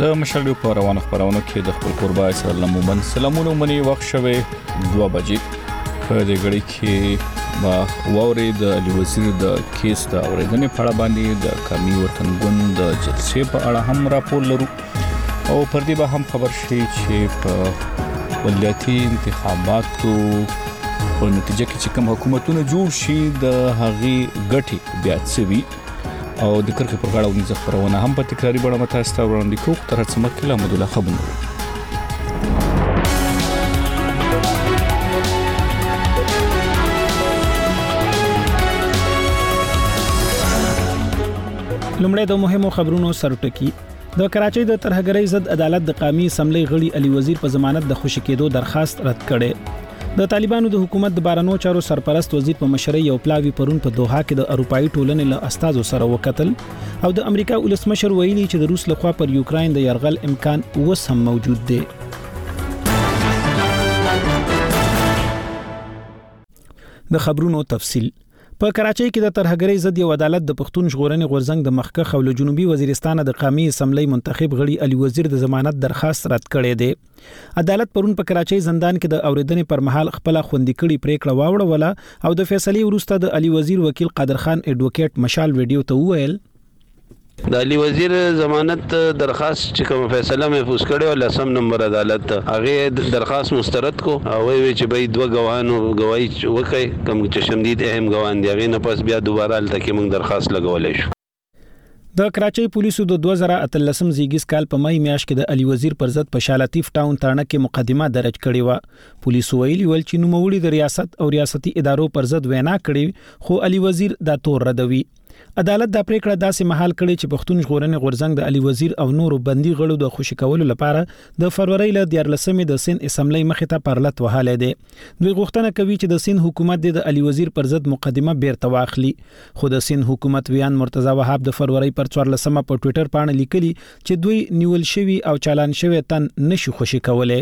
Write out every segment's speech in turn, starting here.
د مشرډو په روانو خبرونو کې د خپل قربا سره لمومن سلامونه منی وخت شوه 2 بجې په دې غړي کې با ووري د علي وزیر د کیس د اوریدنې په اړه باندې د قومي وطن ګوند د جلسې په اړه هم راپور لرو او پر دې به هم خبر شي چې په ولایتي انتخاباتو په نتیجه کې چې کوم حکومتونه جوړ شي د هغې ګټي بیا څوي او د کرکې په غاړه ونیزه خبرونه هم په تکراری بڼه متاسفه وړاندې کوو تر څو مکه محمد الله خبرونه لومړی د مهمو خبرونو سرټکی د کراچۍ د ترهګرۍ ضد عدالت د قومي اسمبلی غړي علي وزیر په ضمانت د خوشی کېدو درخواست رد کړي د طالبانو د حکومت د بارنو چارو سرپرست وزیر په مشرۍ یو پلاوی پرون په دوحه کې د اروپאי ټولنې له استازو سره وکتل او د امریکا ولسمشر ویلي چې د روس لخوا پر یوکرين د يرغل امکان اوس هم موجود دی. د خبرونو تفصیل په کراچۍ کې د ترهګرۍ ضد یو عدالت د پښتون ژغورنې غورځنګ د مخکخ او جنوبي وزیرستان د قومي اسمبلی منتخب غړي علي وزیر د ضمانت درخواست رد کړی دی. عدالت پرون په کراچۍ زندان کې د اوریدنې پر مهال خپل خوندې کړي پریکړه واوړوله او د فیصلې وروسته د علي وزیر وکیل قادر خان اډوکیټ مشال ویډیو ته وویل د علي وزیر ضمانت درخواست چې کوم فیصله محفوظ کړي او لسم نمبر عدالت هغه درخواست مسترد کو او وی چې به دوه غواهانو گواہی وکړي کوم چې شمدید اهم غواهان دی هغه نه پس بیا دوباره لته موږ درخواست لګولای شو. د کراچۍ پولیسو د 2013 زیږیز کال په مای میاشت کې د علي وزیر پر ضد په شالاتیف ټاون ترنه کې مقدمه درج کړې و. پولیسو ویلي ول چې نوموړي د ریاست او ریاستي ادارو پر ضد وینا کړې خو علي وزیر دا تور ردوي. عدالت دا پریکړه داسې محل کړي چې پښتون ژغورنې غورځنګ د علي وزیر او نورو بندي غړو د خوشی کولو لپاره د فروری ل 14 د سین اسمبلی مخې ته پرلط وهاله دي. دوی غوښتنه کوي چې د سین حکومت د علي وزیر پر ضد مقدمه بیرته واخلي خو د سین حکومت ویان مرتضی وهاب د فروری پر 14 په ټوئیټر باندې لیکلي چې دوی نیول شوی او چالان شوی تن نشي خوشی کولای.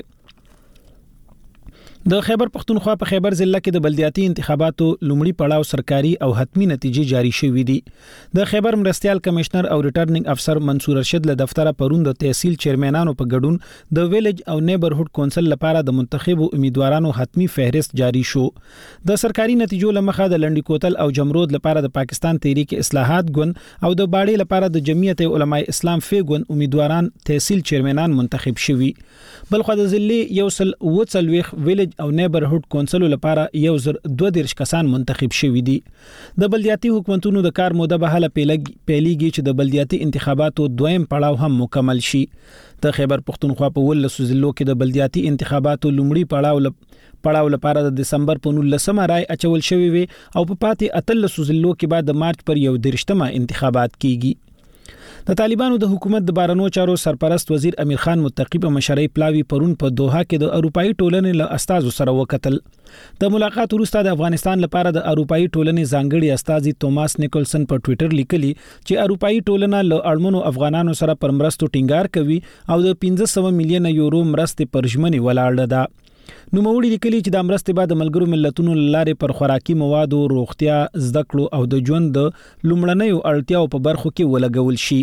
د خیبر پختونخوا په خیبر ضلع کې د بلدیاتي انتخاباتو لومړی پړاو سرکاري او حتمی نتیجې جاری شوې دي. د خیبر مرستيال کمشنر او ریټرنینګ افسر منصور رشید له دفتره پرون د تحصیل چیرمنانو په ګډون د ویلج او نیبرهود کونسل لپاره د منتخبو امیدوارانو حتمی فهرست جاری شو. د سرکاري نتیجو لمخه د لنډی کوتل او جمرود لپاره د پاکستان تحریک اصلاحات ګوند او د باړې لپاره د جمعیت علماء اسلام فی ګوند امیدواران تحصیل چیرمنان منتخب شوي. بلخو د ضلع یوسل وڅلويخ ویلج او نیبرهود کونسل لپاره 122 کسان منتخب شوي دي. د بلدیاتي حکومتونو د کار موده به هله پیلېږي چې د بلدیاتي انتخاباتو دویم پړاو هم مکمل شي. د خیبر پختونخوا په ولسو ضلعو کې د بلدیاتي انتخاباتو لومړی پړاو لپاره د دسمبر په 19 رای اچول شوی وي او په پاتې 13 ضلعو کې بعد د مارچ پر 1 انتخابات کیږي. د طالبانو د حکومت د بارنو چارو سرپرست وزیر امیر خان متقی په مشرۍ پلاوی پرون په دوحه کې د اروپאי ټولنې له استازو سره وکتل. د ملاقات وروسته د افغانستان لپاره د اروپאי ټولنې ځانګړي استازي توماس نیکلسن په ټوئیټر لیکلي چې اروپאי ټولنه له اړمنو افغانانو سره پر مرستو ټینګار کوي او د 1500 میلیون یورو مرستې پر ژمنې ولاړه ده. نوموړي لیکلي چې د مرستې بعد ملګرو ملتونو لارې پر خوراکي موادو، روغتیا، زده کړو او د ژوند د لومړنیو اړتیاو په برخو کې ولګول شي.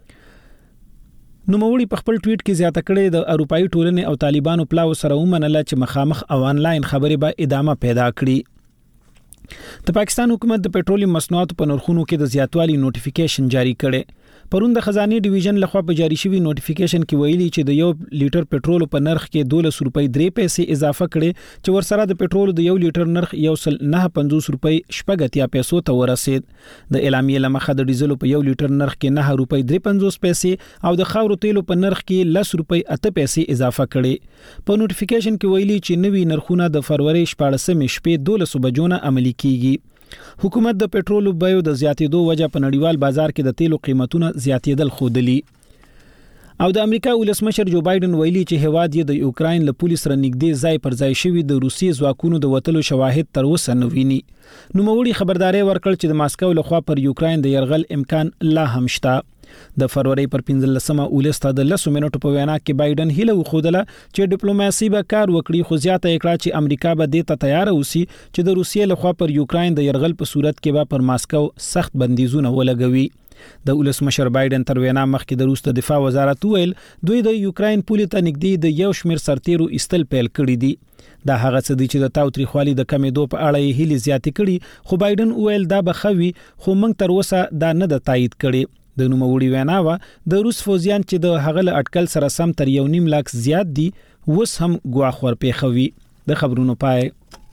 نوموړي په خپل ټویټ کې زیاته کړې د اروپאי ټولنې او طالبانو پلاو سره ومنله چې مخامخ او آنلاین خبرې به ادامه پیدا کړي. د پاکستان حکومت د پېټرولیم مصنوعاتو په نرخونو کې د زیاتوالي نوټیفیکیشن جاری کړي. پرون د خزانه ډیویژن لخوا په جاری شوی نوټیفیکیشن کې ویلي چې د 1 لیټر پېټرول په نرخ کې 12 روپۍ 3 پیسې اضافه کړي چې ورسره د پېټرول د 1 لیټر نرخ 1.950 روپۍ 80 پیسو ته ورسید. د اعلامیې لمخه د ډیزل په 1 لیټر نرخ کې 9 روپۍ 53 پیسې او د خاورو تیلو په نرخ کې 10 روپۍ 8 پیسې اضافه کړي. په نوټیفیکیشن کې ویلي چې نوی نرخونه د فروری 14 شپې 12 بجو نه عملي کیږي. حکومت د پېټرول بیو د زیاتېدو وجه په نړیوال بازار کې د تیلو قیمتونه زیاتېدل خودلی. او د امریکا ولسمشر جو بایدن ویلي چې هواد یې د یوکرين له پولیس سره نږدې ځای پر ځای شوی د روسي ځواکونو د وټلو شواهد تر اوسه نه ویني. نوموړي خبرداري ورکړ چې د ماسکو لخوا پر یوکرين د يرغل امکان لا هم شته. د فروری پر 15 اولسته د 10 منټو په وینا کې بایدن هیله وخودله چې ډیپلوماسي به کار وکړي خو زیاته کړه چې امریکا به د ته تیار اوسي چې د روسیې لخوا پر یوکرين د يرغل په صورت کې به پر ماسکو سخت بندیزونه ولګوي. د ولسمشر بایدن تر وینا مخکې د روس د دفاع وزارت ویل دوی د یوکرين پولې ته نږدې د یو شمېر سرتیرو استل پیل کړی دي. دا هغه څه دي چې د تاوتریخوالي د کمیدو په اړه یې هیلې زیاتې کړي، خو بایدن ویل دا به خوي، خو موږ تر اوسه دا نه د تایید کړي. د نوموړي ویناوه د روس فوجیان چې د هغه له اټکل سره سم تر 1.5 لک زیات دي وس هم ګواښ ورپېښوي. د خبرونو پای.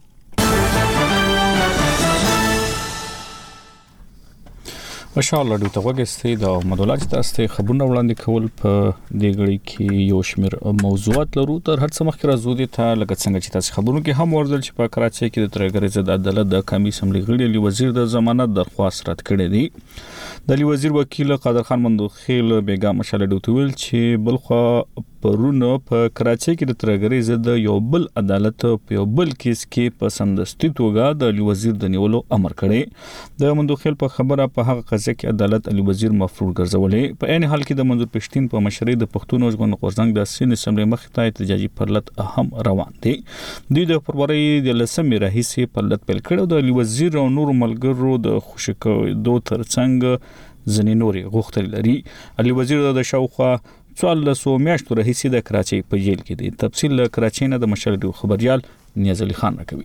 ماشاءالله دوی ته وګستې د مدولات تاسو خبرونه وړاندې کول په دې غړي کې یو شمېر موضوعات لرو. تر هر څه مخکې راځو دي ته لکه څنګه چې تاسو خبرونه کې هم ورزل چې په کراچۍ کې د ترګرې ضد عدالت د قومي اسمبلی غړي علی وزیر د ضمانت درخواست رد کړې دي. د علی وزیر وکیل قادر خان مندوخیل بیګا مشاله دوتویل چې بلخوا پرونه په کراچۍ کې د ترګرې ضد یو بل عدالت په یو بل کیس کې په سمدستي توګه د علی وزیر د نیولو امر کړی. د مندوخیل په خبره په هغه قضیه کې عدالت علی وزیر مفروض ګرځولې. په عین حال کې د منظور پښتين په مشرۍ د پښتون ژوند غورځنګ د سین اسمبلی مخ ته احتجاجي پرلط هم روان دي. دوی د فروری د لسمې راهیسې پرلط پیل کړو. د علی وزیر او نور ملګرو د خوشکېدو ترڅنګ ځنې نوري غوښتل لري. علی وزیر د شاوخوا 14 میاشتو راهیسې د کراچۍ په جیل کې دی. تفصیل کراچۍ نه د مشرډو خبريال نیاز علي خان راکوي.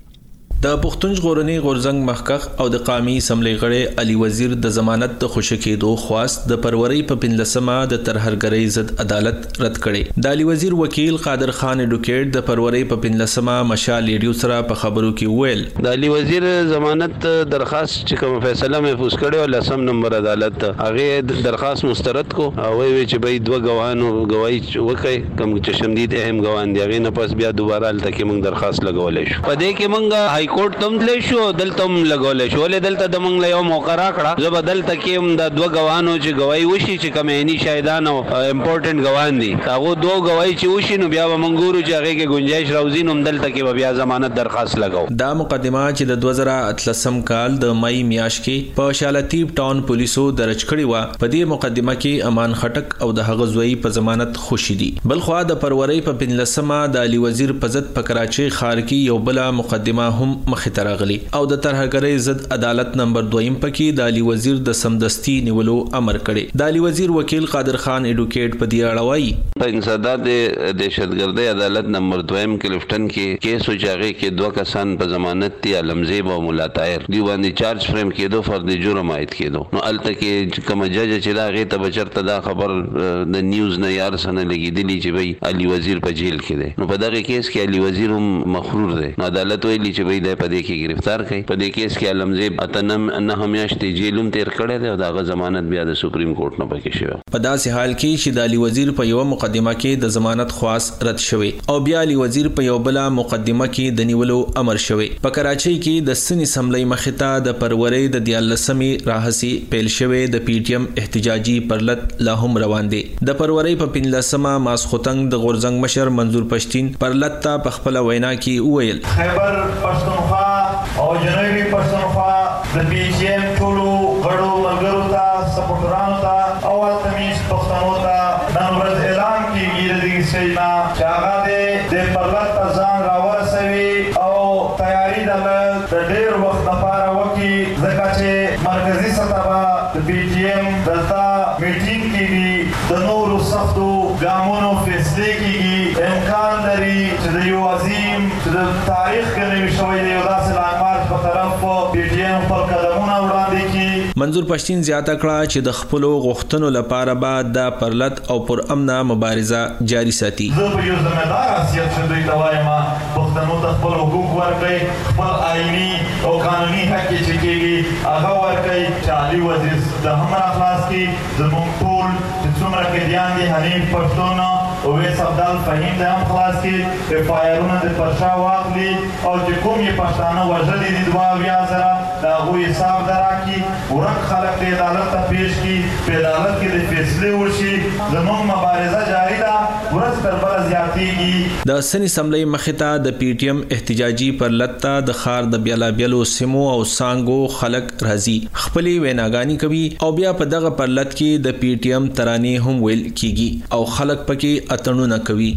د پښتون ژغورنې غورځنګ مخکخ او د قومي اسمبلی غړي علي وزیر د ضمانت د خوشکېدو خواست د فروری په 15مه د ترهرګرۍ ضد عدالت رد کړي. د علي وزیر وکیل قادر خان اډوکیټ د فروری په 15مه مشال ریډیو سره په خبرو کې ویل د علي وزیر ضمانت درخواست چې کوم فیصله محفوظ کړي او لسم نمبر عدالت هغه درخواست مسترد کو او وی چې به دوه غواهانو گواہی وکړي کوم چې شمدید اهم غواهان دی غي نه پس بیا دوباره الته کې موږ درخواست لګولې شو. په دې کې موږ های کورټ تم تل شو دلته هم لګولې شو ولې دلته د موږ له یو موقع راکړه زه بدل تکې هم د دوه غواهانو چې گواہی وشي چې کوم عیني شاهدان او امپورټنت غواهان دي هغه دوه گواہی چې وشي نو بیا به موږ ګورو چې هغه کې گنجائش راوځي نو دلته کې بیا ضمانت درخواست لګاو. دا مقدمه چې د 2013 کال د مئی میاشت کې په شالتیب ټاون پولیسو درج کړی و. په دې مقدمه کې امان خټک او د هغه زوی په ضمانت خوشی دي. بلخوا د فروری په 15مه د علي وزیر په ضد په کراچۍ ښار کې یو بل مقدمه هم مخ ترغلی او د ترهګرۍ ضد عدالت نمبر 2 پکې د علي وزیر د سمدستي نیولو امر کړي. د علي وزیر وکیل قادر خان اډوکیټ په دی اړه وایي په انسداد دهشتګردۍ عدالت نمبر 2 کلفټن کې کیس وچاغه کې دوه کسان په ضمانت دي علمزیب او مولا طاهر دی باندې چارج فریم کېدو فرد جرم عاید کېدو. نو الته کې کوم جج چې دا غي ته بچرته دا خبر د نیوز نه یار سره لګیدلی چې وای علي وزیر په جیل کې دی. نو په دغه کیس کې علي وزیر هم مخرور دی. نو عدالت ویلي چې وای د په دې کې گرفتار کړي. په دې کیس کې علمزیب اتنم نه همیاشتې جیلوم تیر کړی دی او دغه ضمانت بیا د سپریم کورټ نه پکې شوی. په داسې حال کې چې د علي وزیر په یو مقدمه کې د ضمانت خواست رد شوی او بیا علي وزیر په یو بل مقدمه کې د نیولو امر شوی. په کراچۍ کې د سن اسمبلی مخته د فروری د 14مې راهسي پیل شوی د پی ټی ایم احتجاجي پرلط لا هم روان دي. د فروری په 15مه ماسختنګ د غورځنګ مشر منظور پښتين پرلط ته په خپل وینا کې وویل خیبر پښتونخوا او جنوبي پښتونخوا د پی ټی ایم ټولو غړو ملګرو ته سپورټرانو ته او تمیز پښتنو ته نن ورځ اعلان کیږي د دې سینا چې هغه د پرلط په ځان راورسوي او تیاری د ډېر وخت لپاره وکړي ځکه چې مرکزی سطح د پی ټی ایم دلته میټینګ کیږي د نورو سختو ګامونو فیصلې کیږي. امکان لري چې د یو عظیم چې د تاریخ کې نوي شوی دی یو داسې لانمارک په طرف پی ټی ایم خپل قدمونه وړاندې کړي. منظور پښتين زیاته کړه چې د خپلو غوښتنو لپاره به د پرلط او پر امنه مبارزه جاری ساتي. زه په یو ځمېدار حیثیت چې دوی ته وایم پښتنو ته خپل حقوق ورکړئ، خپل آئیني او قانوني حق چې کېږي هغه ورکړئ چې علي وزیر د هم راخلاص کړي. زموږ ټول چې څومره قیدیان دي حنیف پښتون اویس عبدال فهیم د هم خلاص کړي، اف آی آرونه د پرشا واخلي او چې کوم یې پښتانه وژلي دي 2,000 د هغوی حساب دراکړي، ورک خلک د عدالت ته پیش کړي، په عدالت کې د فیصلې وشي. زموږ مبارزه جاري ده، ورځ تر بله زیاتېږي. د سن اسمبلی مخته د پی ټی ایم احتجاجي پرلط ته د ښار د بیلابیلو سیمو او سانګو خلک راځي، خپلې ویناګانې کوي او بیا په دغه پرلط کې د پی ټی ایم ترانې هم ویل کیږي او خلک پکې اتڼونه کوي.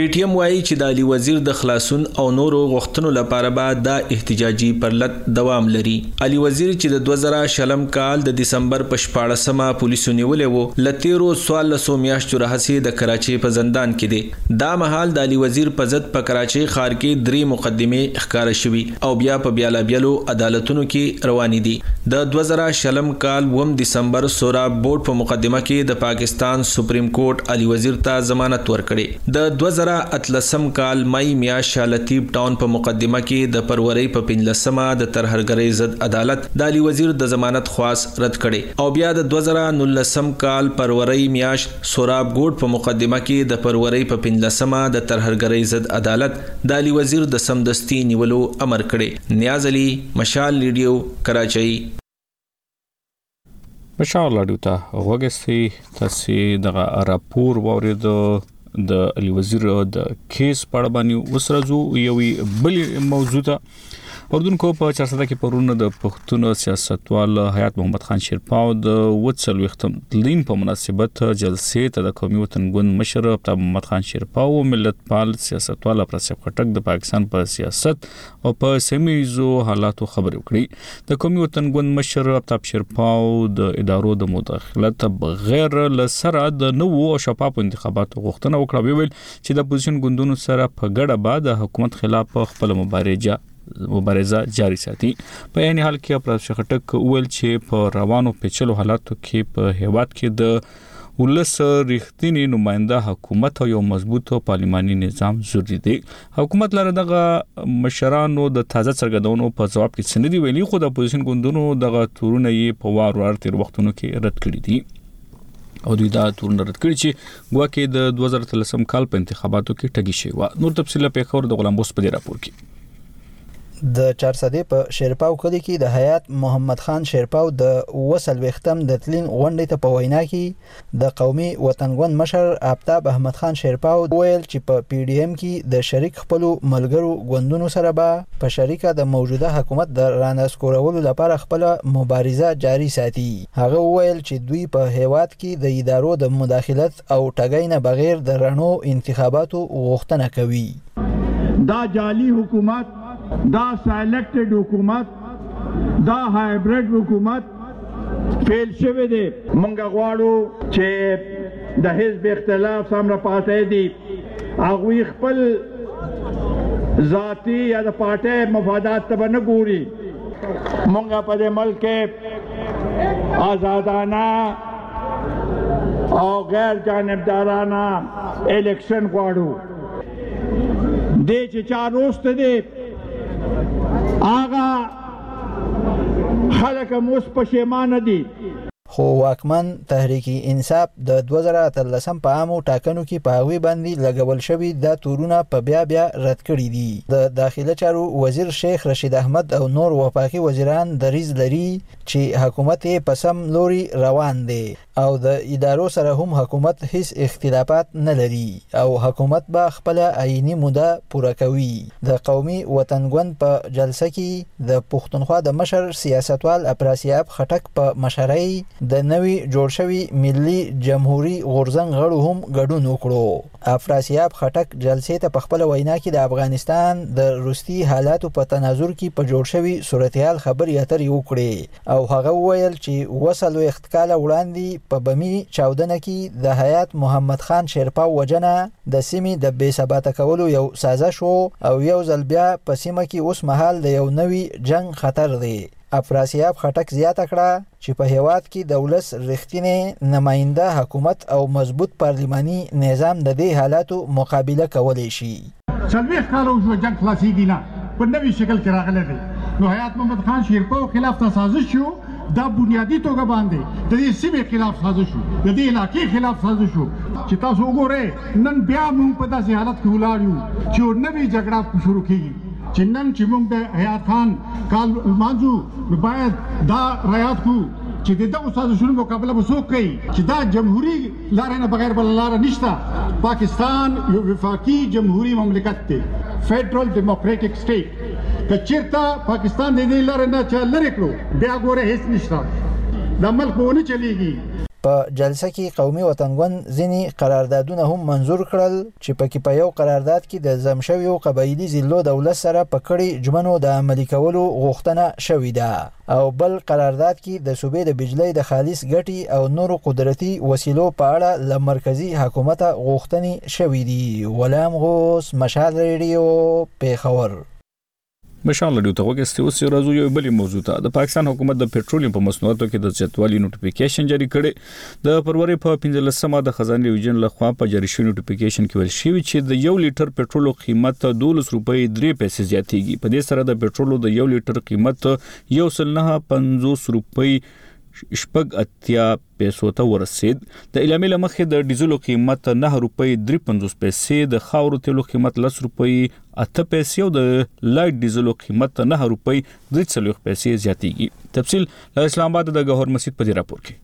پی ټی ایم وایي چې د علي وزیر د خلاصون او نورو غوښتنو لپاره به دا احتجاجي پرلط دوام لري. علي وزیر چې د 2000 کال د دسمبر په 14مه پولیسو نیولې وو لتیرو 1400 میاشتو راهسي د کراچي په زندان کې دی. دا مهال د علي وزیر په ضد په کراچي ښار کې 3 مقدمې ښکار شوي او بیا په بیلابیلو عدالتونو کې روانې دي. د 2000 کال 1 دسمبر سوراب بورډ په مقدمه کې د پاکستان سپریم کورټ علي وزیر ته ضمانت ورکړي. د 2013 کال مئی میاشت شالتیب ټاون په مقدمه کې د پروري په 15مه د ترهګرۍ ضد عدالت د علي وزیر د ضمانت خواست رد کړي او بیا د 2019 کال پروري میاشت سوراب ګوډ په مقدمه کې د پروري په 15مه د ترهګرۍ ضد عدالت د علي وزیر د سمدستي نیولو امر کړي. نیاز علي، مشال ریډیو، کراچۍ. مشال ریډیو ته وګورئ تاسو دغه راپور وورید د علي وزیر د کیس په اړه باندې وسرځو. یو بل موضوع ته اردن کو په 400 کې پرونه د پښتون سیاستوال حیات محمد خان شیرپاو د وڅل وختم لین په مناسبت جلسې ته د قومي وطن ګوند مشر محمد خان شیرپاو ملت پال سیاستوال پرسیب خټک د پاکستان په سیاست او په سیمایي حالاتو خبرې وکړي. د قومي وطن ګوند مشر محمد شیرپاو د ادارو د مداخلت بغیر لسره د نوو او شفاف انتخاباتو غوښتنه وکړه. ویل چې د اپوزیشن ګوندونو سره په ګډه بعد د حکومت خلاف خپل مبارزه جاری ساتي. په یعنی حال کې پرسیب خټک ویل چې په روانو پیچلو حالاتو کې په هیواد کې د ولس ریښتینی نماینده حکومت او یو مضبوط پارلماني نظام ضروري دی. حکومت لره دغه مشرانو د تازه څرګندونو په جواب کې سندې ویلي خو د اپوزیشن ګوندونو دغه تورونه یې په وار تیر وختونو کې رد کړي دي او دوی دا تورونه رد کړي چې ګواکې د 2013 کال په انتخاباتو کې ټګي شوی و. نور تفصیل په خبر د غلام بوس په راپور کې. د 400 په شیرپاو کلی کې د حیات محمد خان شیرپاو د وصل وختم د تلین غونډې ته په وینا کې د قومي وطن ګوند مشر آفتاب احمد خان شیرپاو ویل چې په پی ډی ایم کې د شریک خپل ملګرو ګوندونو سره به په شریکه د موجوده حکومت د رانسکورولو لپاره خپل مبارزه جاری ساتي. هغه ویل چې دوی په هیواد کې د ادارو د مداخلت او ټګۍ نه بغیر د رڼو انتخاباتو غوښتنه کوي. دا جعلی حکومت، دا سلیکټډ حکومت، دا هایبرید حکومت فیل شوی دی. مونږ غواړو چې د حزب اختلاف سمره پاتې دي هغوی خپل ذاتی یا د پارټۍ مفادات ته نه ګوري. مونږ په دې ملک کې آزادانه او غیر جانبدارانه الیکشن غواړو. دې چې چا روست دی آغا خلک موس پښیمانه دي. خو واکمن تحریک انصاف د 2013 په عامو ټاکنو کې په هغوی باندې لګول شوی د تورونه په بیا رد کړي دي. د داخله چارو وزیر شیخ رشید احمد او نور وفاقي وزیران دریځ لري چې حکومت یې په سم لوري روان دی او د ادارو سره هم حکومت هیڅ اختلافات نه لري او حکومت به خپل عیني موده پوره کوي. د قومي وطن ګوند په جلسه کې د پښتونخوا د مشر سیاستوال پرسیب خټک په مشرۍ د نوي جوړ شوی ملي جمهوریت غورځنګ غړو هم ګډون وکړو. افراسیاب خټک جلسې ته په خپل وینا کې د افغانستان د روسي حالاتو په تناظر کې په جوړ شوی صورتحال خبرې اترې وکړې او هغه وویل چې وصل وخت کال وړاندې په بمی چاودنه کې د حیات محمد خان شیرپاو وجنه د سیمې د بې ثباته کولو یو سازش او یو ځل بیا په سیمه کې اوس مهال د یو نوي جنگ خطر دی. افراسیاب خټک زیاته کړه چې په هیواد کې د ولس رښتینی نماینده حکومت او مضبوط پارلماني نظام د دې حالاتو مقابله کولی شي. څلوېښت کاله وشوه جنګ خلاصېږي نه په نوي شکل کې راغلی دی. نو حیات محمد خان شیرپاو خلاف ته سازش شو دا بنیادی توګه باندې د دې سیمې خلاف سازش شو د دې علاقې خلاف سازش شو چې تاسو وګورئ نن بیا موږ په داسې حالت کې ولاړ یو چې نوې جګړه شروع کېږي چې نن چې موږ د حیات خان کال لمانځو نو باید دا رعایت کړو چې د دغو سازشونو مقابله به څوک کوي چې دا جمهوري لارې نه بغیر بله لاره نشته. پاکستان یو وفاقي جمهوري مملکت دی، فیډرل ډیموکریټک سټیټ. که چېرته پاکستان د دې لارې نه چا لرې کړو بیا ګوره هېڅ نشته، دا ملک به ونه چلېږي. په جلسه کې قومي وطنګوند ځینی قراردادونه هم منزور کړل چې پکې په یو قرارداد کې د زمشویو قبایلی ضلعو دولت سره په کړي ژمنو د عملي کولو غوښتنه شوې ده او بل قرارداد کې د صوبې د بجلی د خالص ګټي او نورو قدرتي وسیلو په اړه له مرکزی حکومت غوښتنې شوې دي. غلام غوث، مشال ریډیو، پیښور. مشال ریډیو ته وګورئ اوس راځو یو بل موضوع ته. د پاکستان حکومت د پېټرولیم په مصنوعاتو کې د زیاتوالي نوټیفیکیشن جاری کړي. د فروری په 15مه د خزانه ډیویژن لخوا په جاری شوی نوټیفیکیشن کې ویل شوی چې د 1 لیټر پېټرول قیمت 12 روپۍ 3 پیسې زیاتېږي. په دې سره د پېټرول د 1 لیټر قیمت 1.50 روپۍ شپږ اتیا پیسو ته ورسید. د اعلامیه لمخې د ډیزلو قیمت 9 روپۍ 53 پیسې، د خاورو تیلو قیمت 10 روپۍ 8 پیسې او د لایټ ډیزلو قیمت 9 روپۍ 43 پیسې زیاتېږي. تفصیل له اسلام آباد د گوهر مسجد په راپور کې.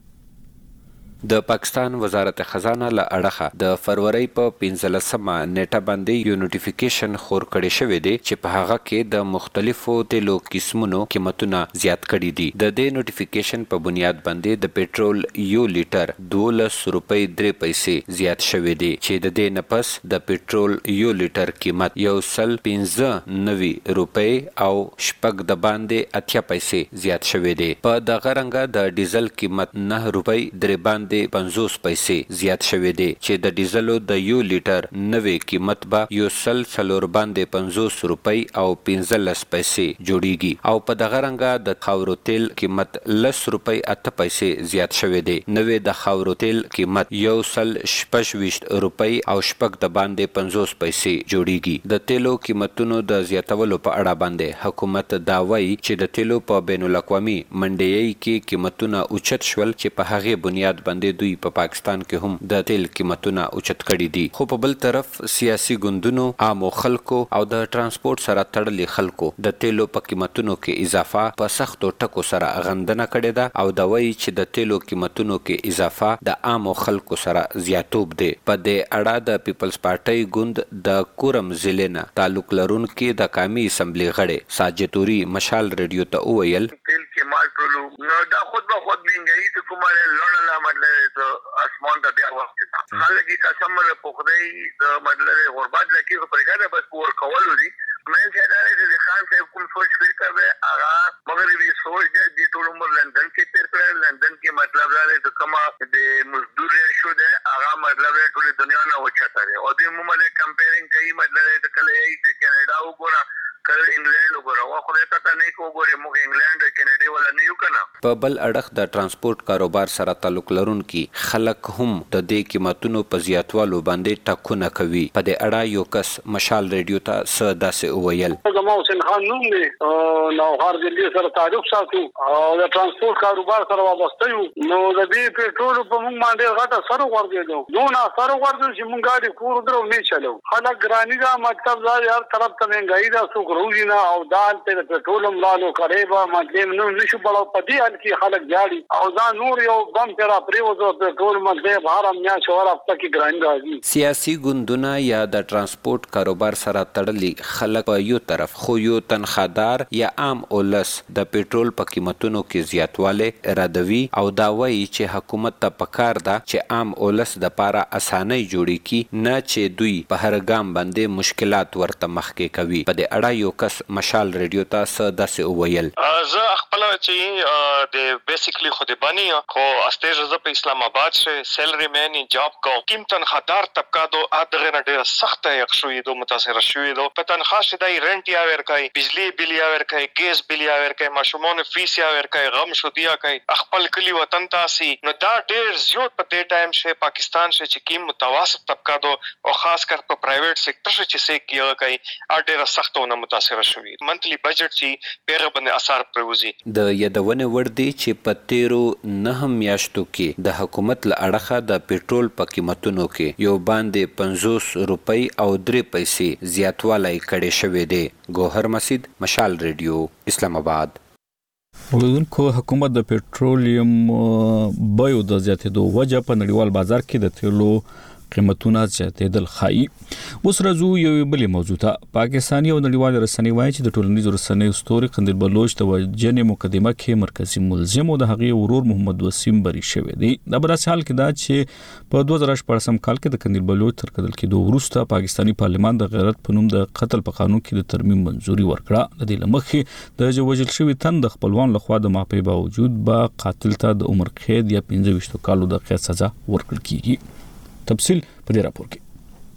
د پاکستان وزارت خزانه له اړخه د فروری په 15مه نیټه باندې یو نوټیفیکیشن خور کړی شوی دی چې په هغه کې د مختلفو تیلو قسمونو قیمتونه زیات کړي دي. د دې نوټیفیکیشن په بنیاد باندې د پېټرول 1 لیټر 12 روپۍ 3 پیسې زیات شوی دی چې د دې نه پس د پېټرول 1 لیټر قیمت 1.95 روپۍ او شپږ د باندې 8 پیسې زیات شوی دی. په دغه رنګه د ډیزل قیمت 9 روپۍ 3 باندې 50 پیسې زیات شوی دی چې د ډیزلو د 1 لیټر نوې قیمت به 1.4 باندې 50 روپۍ او 15 پیسې جوړیږي او په دغه رنګه د خاورو تیل قیمت 10 روپۍ 8 پیسې زیات شوی دی. نوې د خاورو تیل قیمت 1.26 روپۍ او شپږ د باندې 50 پیسې جوړیږي. د تیلو قیمتونو د زیاتولو په اړه باندې حکومت دا وایي چې د تیلو په بین الاقوامي منډیي کې قیمتونه اوچت شول چې په هغه بنیاد باندې دوی په پاکستان کې هم د تیل قیمتونه اوچت کړي دي. خو په بل طرف سیاسي ګوندونو، عامو خلکو او د ترانسپورت سره تړلي خلکو د تیلو په قیمتونو کې اضافه په سختو ټکو سره غندنه کړې ده او دا وایي چې د تیلو قیمتونو کې اضافه د عامو خلکو سره زیاتوب دی. په دې اړه د پیپلز پارټي ګوند د کورم ضلع نه تعلق لرونکي د قومي اسمبلی غړي ساجدوري مشال ریډیو ته وویل تیل کې مال ټولو نو دا خود به خود منګي ته کومه لړل مطلب اسمان ته بیا وخت خلک یې قسم له پخدای د مطلب غربت لکه په پرګه بس ور کول دي. مې چې دا خان صاحب کوم سوچ فکر کوي هغه مغربي سوچ دی ټول عمر لندن کې تیر کړل. لندن کې مطلب دا د کما د مزدور شو ده هغه مطلب ټول دنیا نه وچته ده او د مومله کمپیرینګ کوي مطلب د کله یې کینیډا وګوره کله انګلند وګوره او خو ته ته نه کوګوري موږ انګلند کینیډا ولا نه یو کنه. په بل اړخ د ترانسپورت کاروبار سره تعلق لرونکي خلک هم د دې قیمتونو په زیاتوالو باندې ټاکونه کوي. په دې اړه یو کس مشال ریډیو ته سداسه وویل زما حسین خان نوم دی نو هر ځل سره تعلق ساتو او د ترانسپورت کاروبار سره وابسته یو. نو د دې پېټرول په موږ باندې غټه سره ورغېدو نو نه سره ورغېدو چې موږ غاډي کور درو نه چلو. خلک ګرانی دا مطلب دا هر طرف ته مهنګای دا سو روزینا او دال ته پېټرولم لالو قریبا مطلب نو نشو بلو پدې حال کې خلک جاړي او دا نور یو بم تیرا پریوزو پېټرول مطلب هرم یا شوار هفته کې ګرانی راځي. سیاسي ګوندونه یا د ترانسپورت کاروبار سره تړلي خلک په یو طرف خو یو تنخوادار یا عام اولس د پېټرول په قیمتونو کې زیاتواله ردوي او دا وایي چې حکومت ته پکار ده چې عام اولس د پاره اسانۍ جوړي کی نه چې دوی په هر ګام باندې مشکلات ورته مخکې کوي. په دې اړه یو کس مشال ریډیو ته سداسه وویل زه خپل چې د بیسیکلی خو د بنی خو استیج ز په اسلام آباد شه سیلری مین جاب کو کیم تنخوادار طبقه دو ادغه نه ډیر سخت یې شوې دو متاثر شوې دو په تنخواه شدای رنٹ یا ور کوي بجلی بل یا ور کوي ګیس بل یا ور کوي ماشومان فیس یا ور کوي غم شو دیا کوي خپل کلی وطن تاسي نو دا ډیر زیات په دې ټایم شه پاکستان شه چې کیم متوسط طبقه دو او خاص کر په پرایویټ سېکټر شه چې سې کیږي کوي ډیر سختونه متاثر شوې. منتلی بجټ چې پیغه باندې اثر پروزي. د یادونه ور دي چې په 13 میاشتو کې د حکومت له اړخه د پېټرول په قیمتونو کې یو باندې 50 روپۍ او 3 پیسې زیاتوالی کړي شوی دی. گوهر مسجد مشال ریډیو اسلام آباد. ولودونکو حکومت د پېټرولیم بیو د زیاتېدو وجه په نړیوال بازار کې د تیلو قیمتونه زیاتېدل ښایي. اوس راځو یو بلې موضوع ته. پاکستاني او نړیوال رسنۍ وایي چې د ټولنیزو رسنیو ستوري قندیل بلوچ د وژنې مقدمه کې مرکزي ملزم او د هغې ورور محمد وسیم بری شوی دی. دا په داسې حال کې ده چې په 2014 کال کې د قندیل بلوچ تر قتل کېدو وروسته پاکستاني پارلمان د غیرت په نوم د قتل په قانون کې د ترمیم منځوري ورکړه. د دې له مخې د وژل شوي تن د خپلوان لخوا د معافۍ باوجود به قاتل ته د عمر قید یا 25 کالو د قید سزا ورکړل کیږي. تفصیل په دې راپور کې.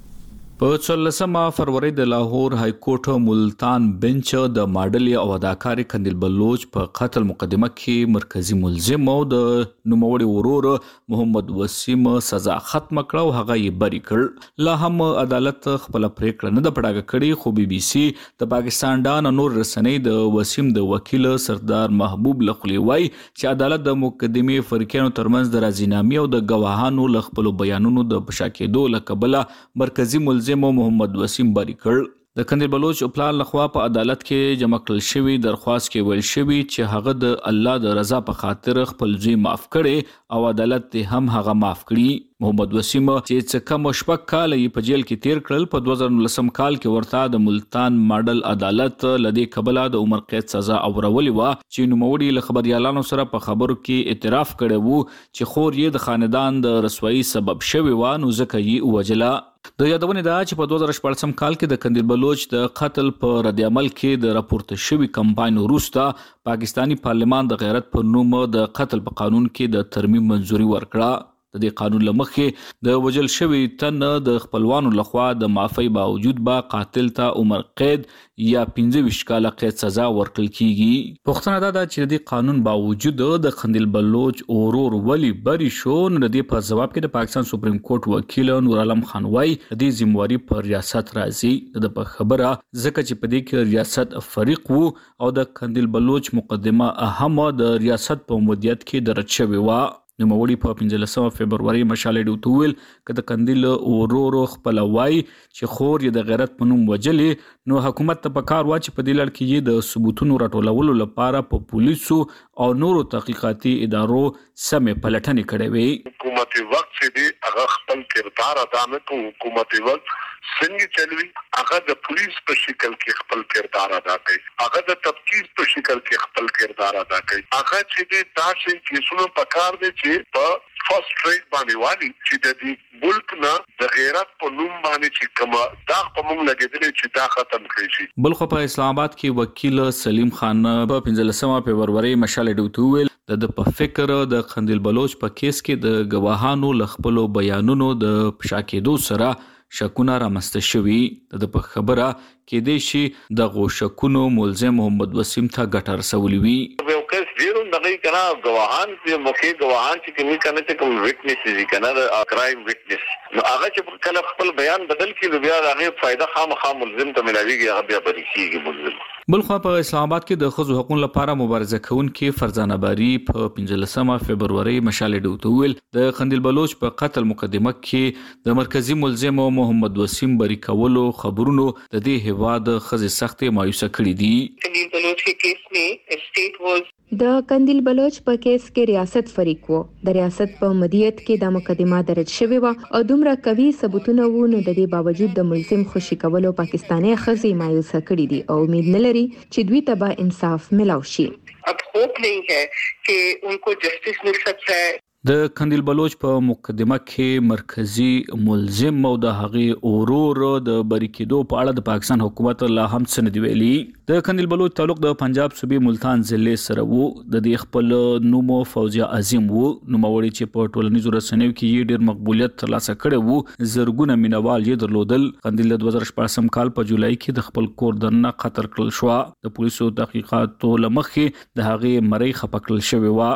په 14 فروری د لاهور های کورټ ملتان بنچ د ماډل او اداکار قندیل بلوچ په قتل مقدمه کې مرکزی ملزم او د نوموړي ورور محمد وسیم سزا ختم کړه او هغه یې بری کړ. لا هم عدالت خپل پریکړه نه د پړاګه کړې، خو بي بي سي د پاکستان ډان نور رسنۍ د وسیم د وکیل سردار محبوب لخلی وای چې عدالت د مقدمې فرقیانو ترمنځ د راضینامې او د گواهانو ل خپل بیانونو د پشاکېدو لکبله مرکزی ملزم محمد وسیم بری کړ. د قندیل بلوچ پلان لخوا په عدالت کې جمع کړل شوی درخواست کې ویل شوی چې هغه د الله د رضا په خاطر خپل ځای معاف کړي او عدالت هم هغه معاف کړي. محمد وسیم چې څه کم شپږ کال یې په جیل کې تیر کړل، په 2019 کال کې ورته د ملتان ماډل عدالت لدی قبله د عمر قید سزا اورولې و چې نوموړي له خبريالانو سره په خبرو کې اعتراف کړی وو چې خور یې د خاندان د رسوایی سبب شوی و، نو ځکه یې وجلا. د یادونه ده چې په 2014 کال کې د قندیل بلوچ د قتل په رد عمل کې د راپورته شوی کمپاین وروسته پاکستانی پارلمان د غیرت په نوم د قتل په قانون کې د ترمیم منځوري ورکړه. د دې قانون لمخې د وجل شوی تن د خپلوانو لخوا د معافی باوجود با قاتل ته عمر قید یا 25 کاله قید سزا ورکړل کیږي. پوښتنه ده چې د دې قانون باوجود د قندیل بلوچ اورور ولی بری شو. نو د دې په جواب کې د پاکستان سپریم کورټ وکیل نور عالم خان وای د دې ذمہواری پر ریاست راځي. د په خبره ځکه چې په دې کې ریاست فریق وو او د قندیل بلوچ مقدمه اهم د ریاست په مدیریت کې درج شوی و. نوموړي په 15 فبرवरी مشاله ډوټ ویل کله قندیل اورورو خپل وای چې خور یې د غیرت په نوم وجلې، نو حکومت ته پکار و چې په دې لړ کې د ثبوتونو راټولولو لپاره په پولیسو او نورو تحقیقاتي ادارو سمې پلټنې کړې وي. حکومتي وخت چې دی هغه خپل کردار ادا نه کوي. حکومتي وخت څنګه چلوي هغه د پولیس په شکل کې خپل کردار ادا کوي، هغه د تفتیش په شکل کې خپل کردار ادا کوي. هغه چې د تاسو کیسونو په کار دی چې په فرست ټریډ باندې وادي چې د دې ملک نه د غیرت په نوم باندې چې کومه دا په موږ لګیدل چې دا ختم کړی شي. بلخو په اسلام آباد کې وکیل سلیم خان په 15 فبرवरी مشاله ډوټ ویل د په فکر د قندیل بلوچ په کیس کې د گواهانو لخپلو بیانونو د پشاکېدو سره شکونه رامسته شوي. د په خبره کې د شي د غوښکونو ملزم محمد وسیم ته ګټر سولې وی. یو کس ډیرو دغه کنا گواهان چې موخه گواهان چې کومي کنه چې کوم وټنس دي کنه د کرایم وټنس، نو هغه چې کله خپل بیان بدل کړي بیا هغه فائدہ خامخا ملزم ته ملاويږي، هغه بیا بری کیږي ملزم. بلخو په اسلام آباد کې د خځو حقوقو لپاره مبارزه کوونکي فرزانه باری په 15 فبرवरी مشاله ډوټ ویل د قندیل بلوچ په قتل مقدمه کې د مرکزی ملزم محمد وسیم بری کولو خبرونو د دې هواد خځې سختې مایوسه کړې دي. قندیل بلوچ के केस में स्टेट वाज د قندیل بلوچ په کیس کې ریاست فریق وو. د ریاست په مدیریت کې د مقدمه درج شوی و او دومره قوي ثبوتونه وو، نو د دې باوجود د ملزم خوشي کولو پاکستاني خزي مایوسه کړی دي او امید نه لري چې دوی ته به انصاف ملاو شي. अब होप नहीं है कि उनको जस्टिस मिल सकता है. د قندیل بلوچ په مقدمه کې مرکزی ملزم او د هغې اورور د بری کېدو په اړه د پاکستان حکومت لا هم څه نه دی ویلي. د قندیل بلوچ تعلق د پنجاب صوبې ملتان ضلع سره وو. د دې خپل نوم فوزیه عظیم وو، نوموړي چې په ټولنیزو رسنیو کې یې ډېر مقبولیت ترلاسه کړی وو. زرګونه مینوال یې درلودل. قندیل د 2014 کال په جولای کې د خپل کور دننه قتل کړل شو. د پولیسو تحقیقاتو لمخې د هغې مړی خپه کړل شوی و.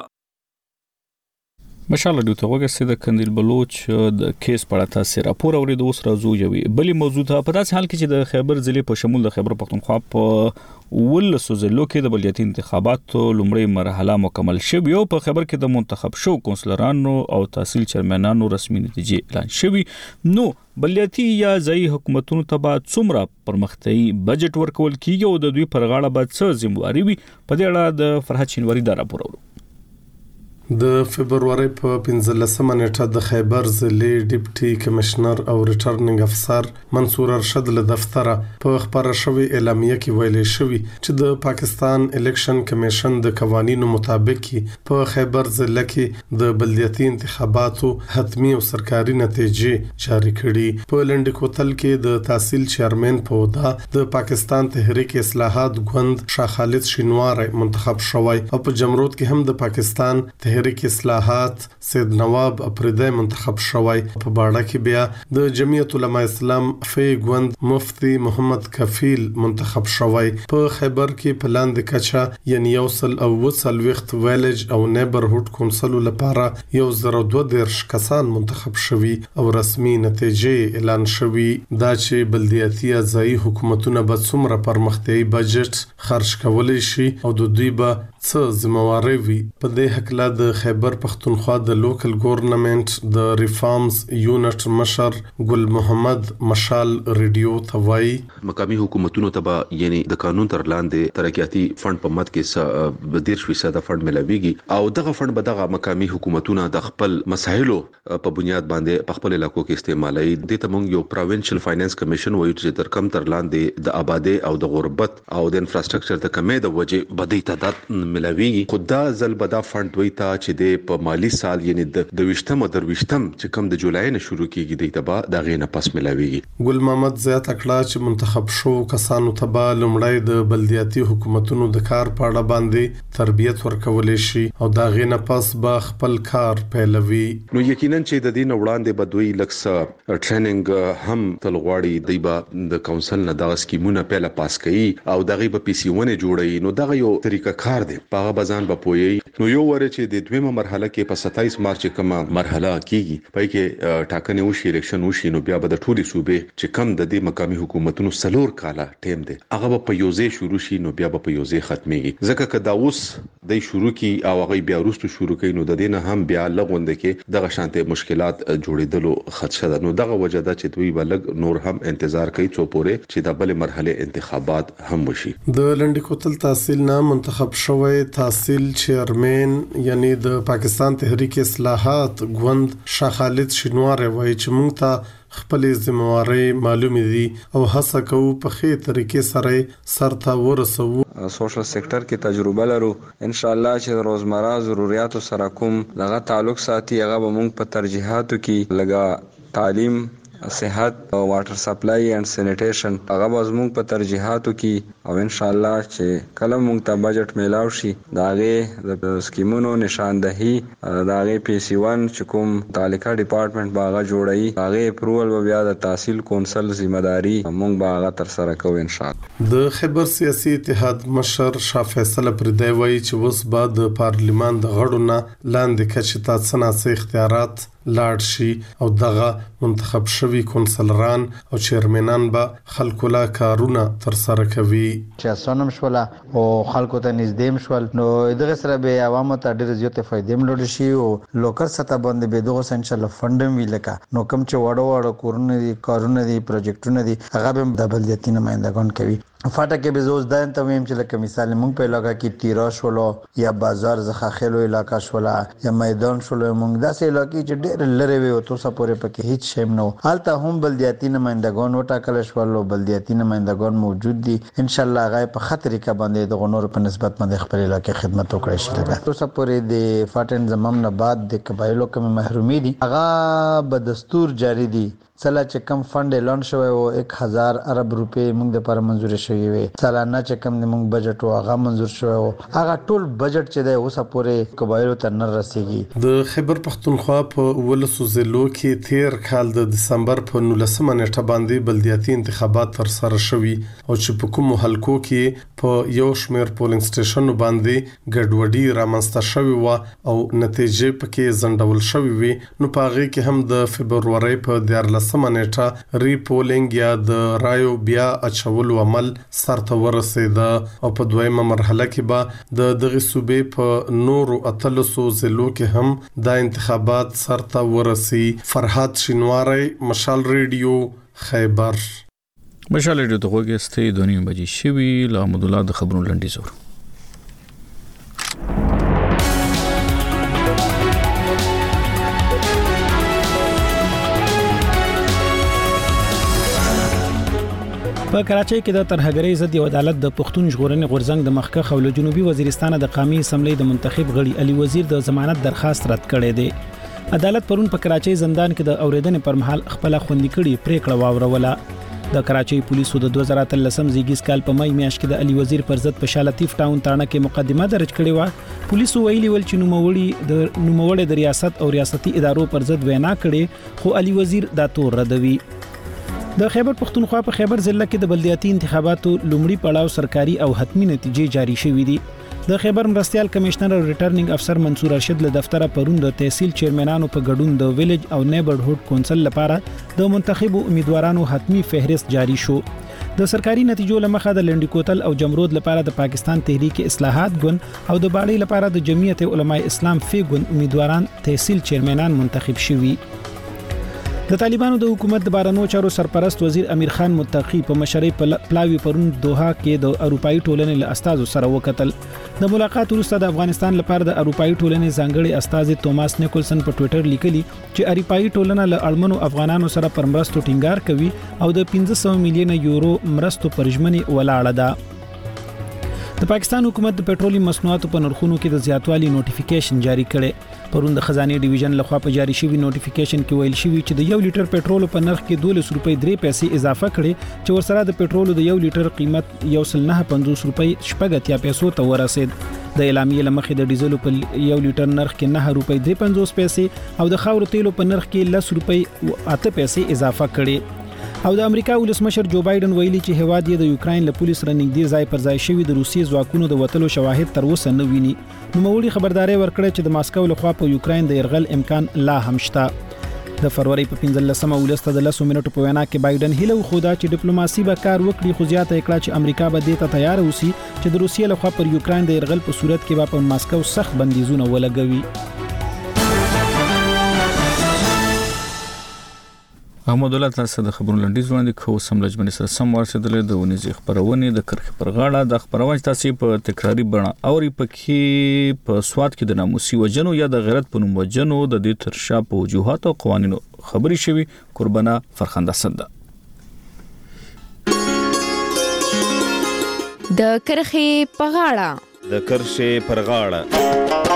مشاله ډوټ وګورئ د قندیل بلوچ د کیس په اړه تاسو راپور اورید. اوس راځو یوې بلې موضوع ته. په داسې حال کې چې د خیبر ضلع په شمول د خیبر پختونخوا په ولسو ضلعو کې د بلدیاتي انتخاباتو لومړۍ مرحله مکمل شوې او په خیبر کې د منتخب شو کونسلرانو او تحصیل چیرمنانو رسمي نتیجې اعلان شوې. نو بلدیاتي یا ځایي حکومتونو ته به څومره پرمختیايي بجټ ورکول کیږي او د دوی پر غاړه به څه ذمہواری وي؟ په دې اړه د فرحت شینواری دا راپور اورو. د فبرवरी په 15 نیټه د خیبر ضلع ډیپټي کمشنر او ریټرنینګ افسر منصور ارشد له دفتره په خبره شوی اعلامیه کې ویل شوی چې د پاکستان الیکشن کمیشن د قوانینو مطابق په خیبر ضلع کې د بلدیاتي انتخاباتو حتمی او سرکاري نتیجې جاری کړي. په لنډ کوتل کې د تحصیل چیرمن په ودا د پاکستان تحریک اصلاحات ګوند شاه خالد شینوار منتخب شوی او په جمرود کې هم د پاکستان تحریک اصلاحات سید نواب افریدی منتخب شوی. په باړه کې بیا د جمعیت العلماء اسلام فی ګوند مفتی محمد کفیل منتخب شوی. په خیبر کې په لاندې کچه یعنی یوصل او وصل وخت ویلج او نیبرهود کونسل لپاره 102 کسان منتخب شوی او رسمي نتیجې اعلان شوی. دا چې بلدیاتي ځایي حکومتونه به څومره پرمختیایي بجټ خرج کولی شي او د دوی به څه ذمہواری وي. په دې حقله د خیبر پختونخوا د لوکل ګورنمنت د ریفارمز یونټ مشر ګل محمد مشال ریډیو توای مقامی حکومتونو ته یعنی د قانون تر لاندې ترقیاتی فند په مد کې 10% فند ملاويږي او دغه فند به دغه مقامی حکومتونه د خپل مسایلو په بنیاد باندې په خپل علاقو کې استعمالي. د تمنګ یو پروینشل فاینانس کمیشن وایي چې تر کم تر لاندې د آبادی او د غربت او د انفراستراکچر د کمې د وجې بدی تعداد ملاويږي. خدا زل بدا فند وي ته چې د په مالی سال یعنی د 20م او 23م چې کم د جولای نه شروع کیږي د تبا د غینه پس ملاويږي. ګل محمد زیات کړه چې منتخب شو کسانو تبا لمړی د بلدیاتي حکومتونو د کار په اړه باندې تربیت ورکول شي او د غینه پس به خپل کار پیلوي. نو یقینا چې د دین وړاندې بدوي لکس ټریننګ هم تلغواړي دیبا د کونسل نه د سکیمونه پیله پاس کړي او دغه په PC1 جوړي. نو دغه یو طریقه کار دی په بازان به پوي. نو یو ور چې د دویمه مرحله کې په 27 مارچ کومه مرحله کیږي پای کې ټاکنې وشي الیکشن وشي نو بیا به د ټولي صوبې چې کم د دې مقامی حکومتونو سلور کاله ټیم دی هغه په یوځې شروع شي نو بیا په یوځې ختميږي. ځکه که دا اوس د شروع کی او هغه بیا وروسته شروع کین نو د دې نه هم بیا لغوند کې دغه شانته مشکلات جوړېدلو خدشه ده. نو دغه وجه ده چې دوی بلګ نور هم انتظار کوي څو پورې چې د بل مرحله انتخابات هم وشي. د لنډ کوتل تحصیل نه منتخب شوی تحصیل چیرمن یعنی د پاکستان تحریک اصلاحات ګوند شاه خالد شینوار وایي چې موږ ته خپل ذمہواری معلومه دي او هڅه کوو په خې طریقې سره سرته ورسو. سوشل سېکټر کې تجربه لرو ان شاء الله چې روزمره ضرورتو سره کوم دغه تعلق ساتي هغه به موږ په ترجیحاتو کې لګا تعلیم صحت او واټر سپلای اینڈ سینیټیشن هغه به زموږ په ترجیحاتو کې او ان شاء الله چې کله موږ ته بجټ میلاو شي داغه د سکیمونو نشاندهي داغه PC1 چې کوم تعلقه ډپارټمنټ باغه جوړي هغه اپروول به بیا د تحصیل کونسل ذمہداري موږ باغه تر سره کوو ان شاء الله. د خیبر سیاسي اتحاد مشر شاه فیصل افریدی وایي چې اوس بعد د پارلیمان د غړو نه لاندې کچې ته څنګه اختیارات لاړ شي او دغه منتخب شوی کونسلران او چیرمنان به خلکو لا کارونه تر سره کوي. چې اسونم شول او خلکو ته نږدې مشول نو دغه سره به عوامو ته ډېر زیاتې فائدې ملوي شي او لوکل سطح باندې به دغه سنشل فندم ویلکا نو کوم چې وړو کارونه دي پروجیکټونه دي هغه به د بلدیاتي نمائندگان کوي. فاټه کې به زوز دایم ته ویم چې لکه مثال مونږ په علاقہ کې تیرا شولو یا بازار زخاخلو علاقہ شولا یا میدان شولو مونږ داسې علاقې چې ډېر لری وي او تاسو پورې پکې هیڅ شیم نو حالته هم بلدیاتي نمائندگان وټاکل شول او بلدیاتي نمائندگان موجود دي ان شاء الله غای په خطر کې باندې د غنور په نسبت باندې خپل علاقې خدمت وکړي شي. لکه تاسو پورې د فاټن زمام نه بعد د قبایلو کوم محرومي دي هغه به دستور جاری دي. سلا چې کم فند اعلان شوی او 1000 ارب روپے موږ د پر منزور شوی وي سالانه چې کم د موږ بجټ او هغه منزور شوی او هغه ټول بجټ چې د اوسه پورې قبایلو ته نه رسیږي. د خیبر پختونخوا په ولسو ضلعو کې تیر کال د دسمبر په 19 نیټه باندې بلدیاتي انتخابات تر سره شوي او چې په کوم حلقو کې په یو شمیر پولینګ سټیشن باندې ګډوډي رامنځته شوی و او نتیجې پکې زندول شوی وي. نو په هغه کې هم د فبرवरी په 14 نیټه ری پولینګ یا د رایو بیا اچولو عمل سرته ورسید او په دویمه مرحله کې به د دغه صوبې په نورو اتلسو ضلعو کې هم د انتخابات سرته ورسی. فرحات شینواری مشال ریډیو خیبر. مشال ریډیو ته وګورئ 2:30 بجې شوي له محمد الله د خبرونو لنډیز ور په کراچۍ کې د ترهګرۍ ضد یو عدالت د پښتون ژغورنې غورځنګ د مخکښ او له جنوبي وزیرستان د قومي اسمبلی د منتخب غړي علي وزیر د ضمانت درخواست رد کړی دی. عدالت پرون په کراچۍ زندان کې د اوریدنې پر مهال خپل خوندي کړي پریکړه واوروله. د کراچۍ پولیسو د 2013 زیږیز کال په مای میاشت کې د علي وزیر پر ضد په شالطیف ټاون تاڼه کې مقدمه درج کړې و. پولیسو ویلي ول چې نوموړي د ریاست او ریاستي ادارو پر ضد وینا کړې، خو علي وزیر دا تور ردوي. د خیبر پختونخوا په خیبر ضلع کې د بلدیاتي انتخاباتو لومړي پړاو سرکاري او حتمی نتیجې جاری شوې دي. د خیبر مرستيال کمشنر او ریټرنینګ افسر منصور ارشد له دفتره پرون د تحصیل چیرمنانو په ګډون د ویلج او نیبرهډ کونسل لپاره د منتخب امیدوارانو حتمی فهرست جاری شو. د سرکاري نتیجو لمخه د لنډی کوتل او جمرود لپاره د پاکستان تحریک اصلاحات ګوند او د باړې لپاره د جمعیت علماء اسلام فی ګوند امیدواران تحصیل چیرمنان منتخب شوي. د طالبانو د حکومت د بهرنیو چارو سرپرست وزیر امیر خان متقی په مشرۍ پلاوی پرون دوحه کې د اروپאי ټولنې له استازو سره وکتل. د ملاقات وروسته د افغانستان لپاره د اروپאי ټولنې ځانګړي استاذ توماس نیکولسن په ټوئیټر لیکلي چې اروپאי ټولنه له اړمنو افغانانو سره پر مرستو ټینګار کوي او د 1500 میلیون یورو مرستو پر ژمنې ولاړه ده. د پاکستان حکومت د پېټرولیم مصنوعاتو په نرخونو کې د زیاتوالي نوټیفیکیشن جاری کړي. پرون د خزانه ډیویژن لخوا په جاری شوی نوټیفیکیشن کې ویل شوی چې د 1 لیټر پېټرول په نرخ کې 12 روپۍ 3 پیسې اضافه کړي چې ورسره د پېټرول د 1 لیټر قیمت 1.950 روپۍ 8 پیسو ته ورسید. د اعلامیې لمخې د ډیزل په 1 لیټر نرخ کې 9 روپۍ 53 پیسې او د خاور تیلو په نرخ کې 10 روپۍ 8 پیسې اضافه کړي. او د امریکا ولسمشر جو بایدن ویلي چې هواد یې د یوکرين له پولیس رنګدي ځای پر ځای شوی د روسي ځواکونو د وټلو شواهد تر اوسه نه ویني. نوموړي خبرداري ورکړه چې د ماسکو لخوا په یوکرين د يرغل امکان لا هم شته. د فروری په 15مه ولسته د 10 منټو په وینا کې بایدن هیله وخوده چې ډیپلوماسي به کار وکړي، خو زیاته کړه چې امریکا به دې ته تیار اوسي چې د روسیې لخوا پر یوکرين د يرغل په صورت کې به په ماسکو سخت بندیزونه ولګوي. احمد الله تاسو د خبرونو لنډیز وړاندې کوو. سم لجمن سره سم ورسېدلې د ونیزي خبرونه د کرخ پر غاړه د خبرونه تاسو په تکراری بڼه اوري پکې په سواد کې د ناموسي وجنو یا د غیرت په نوم وجنو د دې ترشا په وجوهات او قوانینو خبري شوی قربانه فرخنده سند د کرخ په غاړه د کرخ پر غاړه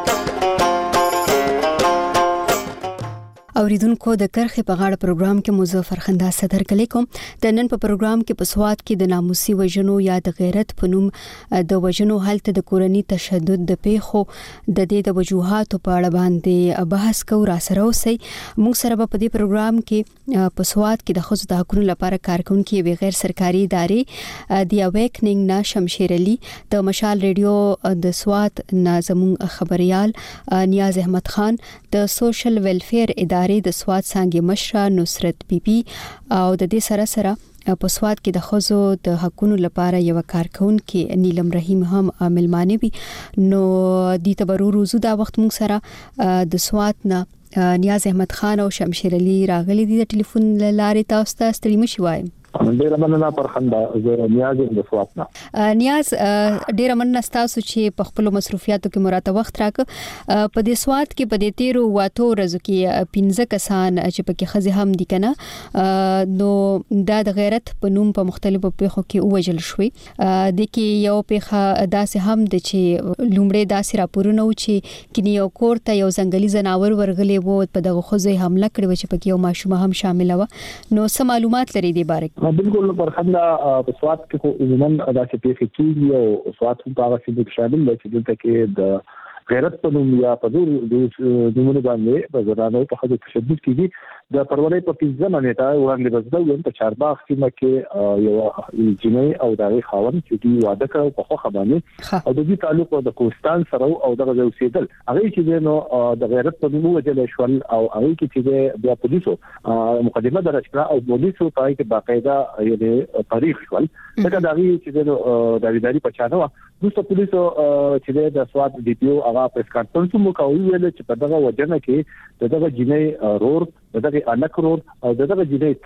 اوریدونکو د کرخې په غاړه پروګرام کې مظفر خندا صدر کلی کوم. د نن په پروګرام کې په سواد کې د ناموسي وجنو یا د غیرت په نوم د وجنو حالت د کورنی تشدد د پیښو د دې د وجوهاتو په اړه باندې بحث کوو. را سره اوسئ. موږ سره په دې پروګرام کې په سواد کې د ښځو د حقوقو لپاره کارکونکو به غیر سرکاري ادارې دی اویکنینګ نا شمشیر علي د مشال ریډیو د سواد نازمون خبريال نیاز احمد خان د سوشل ویلفیر ادارې د سواد څنګه مشره نصرت بیبي او د دې سره سره په سواد کې د خزو د حقوقو لپاره یو کارکونکو نیلم رحیم هم ملمانه وي. نو د تبرو روزو دا وخت موږ سره د سواد نه نیاز احمد خان او شمشیر علي راغلي دي د ټلیفون لارې تاسو ته ستړي مشي وایم. ډیره مننه پرخنده زه نیاز د سواد نه نیاز ډیره مننه تاسو چې په خپل مصروفیاتو کې مراته وخت راک. په دې سواد کې په دې 13 واتو ورځو کې 15 کسان چې پکې خزي هم دي کنه نو د غیرت په نوم په مختلفو پیښو کې وژل شوې. د کې یو پیښه داسې هم د چې لومړی داسې راپورونه و چې کینی یو کور ته یو ځنګلي زناور ورغلي وو په دغه خزي حمله کړې و چې پکې یو ماشومه هم شامل و. نو څه معلومات لري دې باره؟ بالکل پرخنده په سواد کې خو زمون داسې پیښې کیږي او سواد هم هغه څه شامل دي چې دلته کې د غیرت په نوم یا په دور د نمونه باندې په زرانو په خاطر تشدد کیږي. د پرورې په 15 نیټه وړاندې بزدل په چارباغ سیمه کې یو جنۍ او دغه خاوند چې دی واده کړ په خو خبرني او د دې تعلق د کوستان سره او دغه اوسېدل هغه چې نو د غیرت په نوم وجل شول او هغه چې د پولیسو مقدمه درج کړه او پولیسو پای کې باقاعده یو تاریخ شول څنګه دغه چې د اداري پچانو دوسته پولیسو چې د سواد ډي پی او هغه پریس کانفرنس مو کوي ویل چې په دغه وجنه کې دغه جنۍ رور دغه الکرور او دغه جنۍ ترا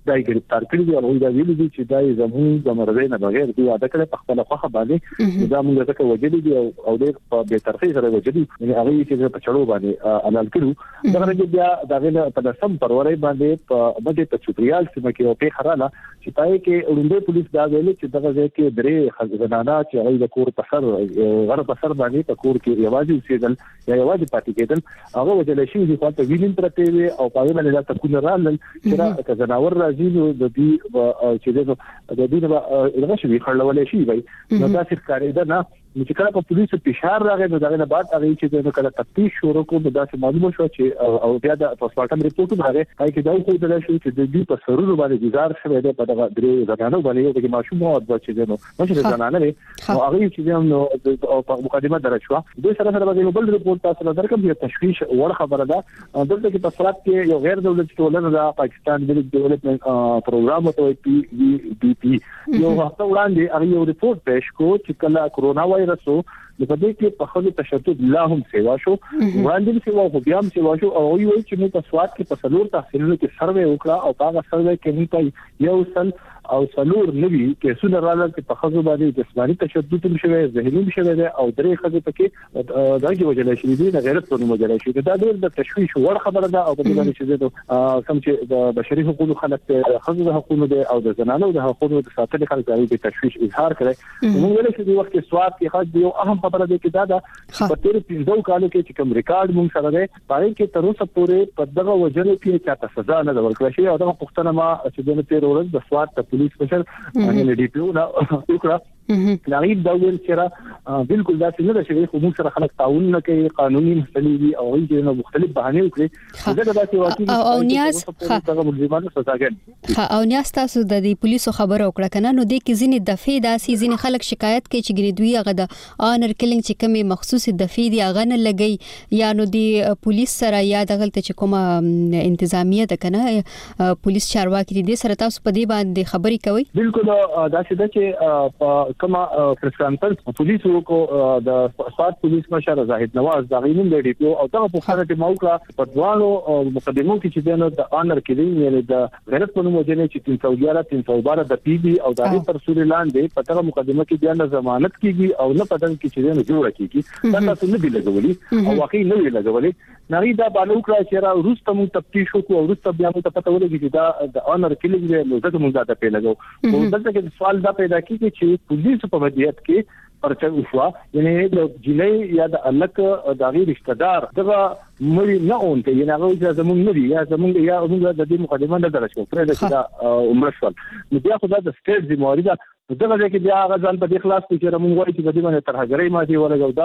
دای گرفتار کړی دی او دا ویلي دي چې دای زموږ د مرزه نه بغیر دی واده کړي په خپل خوخه باندې دا موږ ځکه وجدي دي او د به طرفي سره وجدي یعنی هغه چې په چړو باندې عمل کړو دا غره بیا دا غل په سم پروري باندې په بده په چوپریال سیمه کې او په خراله چې پای کې وړاندې پولیس دا ویل چې دغه ځای کې درې خزانه چې هغه د کور په سر غره په سر باندې په کور کې یوازې اوسېدل یا یوازې پاتې کېدل هغه وجل شي چې خاطر وینم پرته وي او په باندې دا تکون رالل چې دا زناور راځي نو د دې چې د دې د غشي خړلول شي وي نو دا څه کاری ده نه چې کله په پولیسو فشار راغی نو دا نه بعد هغه چې د کله تفتیش شروع کو دا څه معلومه شو چې او بیا د پوسټمارټم ریپورت راغی چې دا خو د شو چې د دې په سرونو باندې گزار شوی دی په دغه درې زنانو باندې یو د ماشوم او د چې نو چې زنانه لري او هغه چې نو په مقدمه درج شو د سره سره باندې بل ریپورت تاسو نه درکم چې تشویش وړ خبره ده دلته کې په فرات کې یو غیر دولتي ټولنه د پاکستان ملي ډیولپمنٹ پروګرام ته پی بی پی یو هفته وړاندې هغه یو ریپورت پېښ کو چې کله کورونا وایرس د پدې کې په خپل تشدد لا هم سیوا شو وړاندې سیوا خو بیا هم سیوا شو او وی چې موږ په سواد کې په سلور تحصیلونو کې سروې وکړه او هغه سروې کې موږ یو سل او سلور نوي کې سونه راځي چې په خزو باندې جسماني تشدد هم شوی ذهني هم شوی او درې خزو پکې دغه وجه شي دي د غیرت په نوم وجه شي دا ډېر د تشویش وړ خبره ده او په دې باندې چې کوم چې د بشري حقوقو خلک خزو د حقوقو او د زنانو د حقوقو د ساتنې خلک د تشویش اظهار کړي موږ ویل چې د وخت کې سواد کې خاص یو اهم خبره ده چې دا په تیر 15 کالو کې چې کوم ریکارډ موږ سره ده پاره کې تر اوسه پورې په دغه وجه کې چاته سزا نه ورکړل شي او دغه پښتنه ما چې د تیر ورځ د سواد ته پولیس مشر ان ډي پی او نا وکړه نغیب دا ویل چې بالکل دا څنګه ده چې موږ سره خلک تعاون نه کوي قانوني مسلې دي او یې مختلف بهانه وکړي دا د واقعي او نیاز دغه ملزمانو سزاګر او نیاز تاسو د پولیسو خبر او کړه کنه نو د کې ځینې دفعې داسې ځینې خلک شکایت کوي چې ګریدوی هغه د آنر کلینګ چې کومه مخصوصي دفعې دی هغه نه لګي یا نو د پولیس سره یا دغه ته چې کومه انتظامیه ده کنه پولیس چارواکي دي سره تاسو په دې باندې خبري کوي بالکل دا څه چې کما پریس کانفرنس پولیسو کو د سواد پولیس مشر زاهد نواز دا غینم د ډي پی او دغه په خاطر ته موقع په دوانو مقدمو کې چې دنه د آنر کلینګ یعنی د غیرت په نوم وجنه چې 311 د پی بي او د ترسول لاندې په دغه مقدمه کې بیان ضمانت کیږي او نه پدن کې چې دنه جوړه کیږي دا تاسو نه دی لګولي او واقعي نه دی لګولي نری دا بالو کړه چې را روسته مو تفتیش وکړو او روسته بیا مو پته ولګي چې دا د آنر کلینګ نو ځکه موږ دا په لګو او دلته کې سوال دا پیدا کیږي چې پولیس په وضعیت کې پرچا وشوا یعنی د جلې یا د الک د غیر رشتہ دار دغه مړی نه اونته یعنی هغه زموږ نه دی یا زموږ یا موږ د دې مقدمه نه درشو پرې دا عمر شول نو بیا خو دا د سټیټ ذمہواری ده دغه کې بیا هغه ځان په اخلاص کې چې موږ وایو چې د دې باندې تر هغې ماتي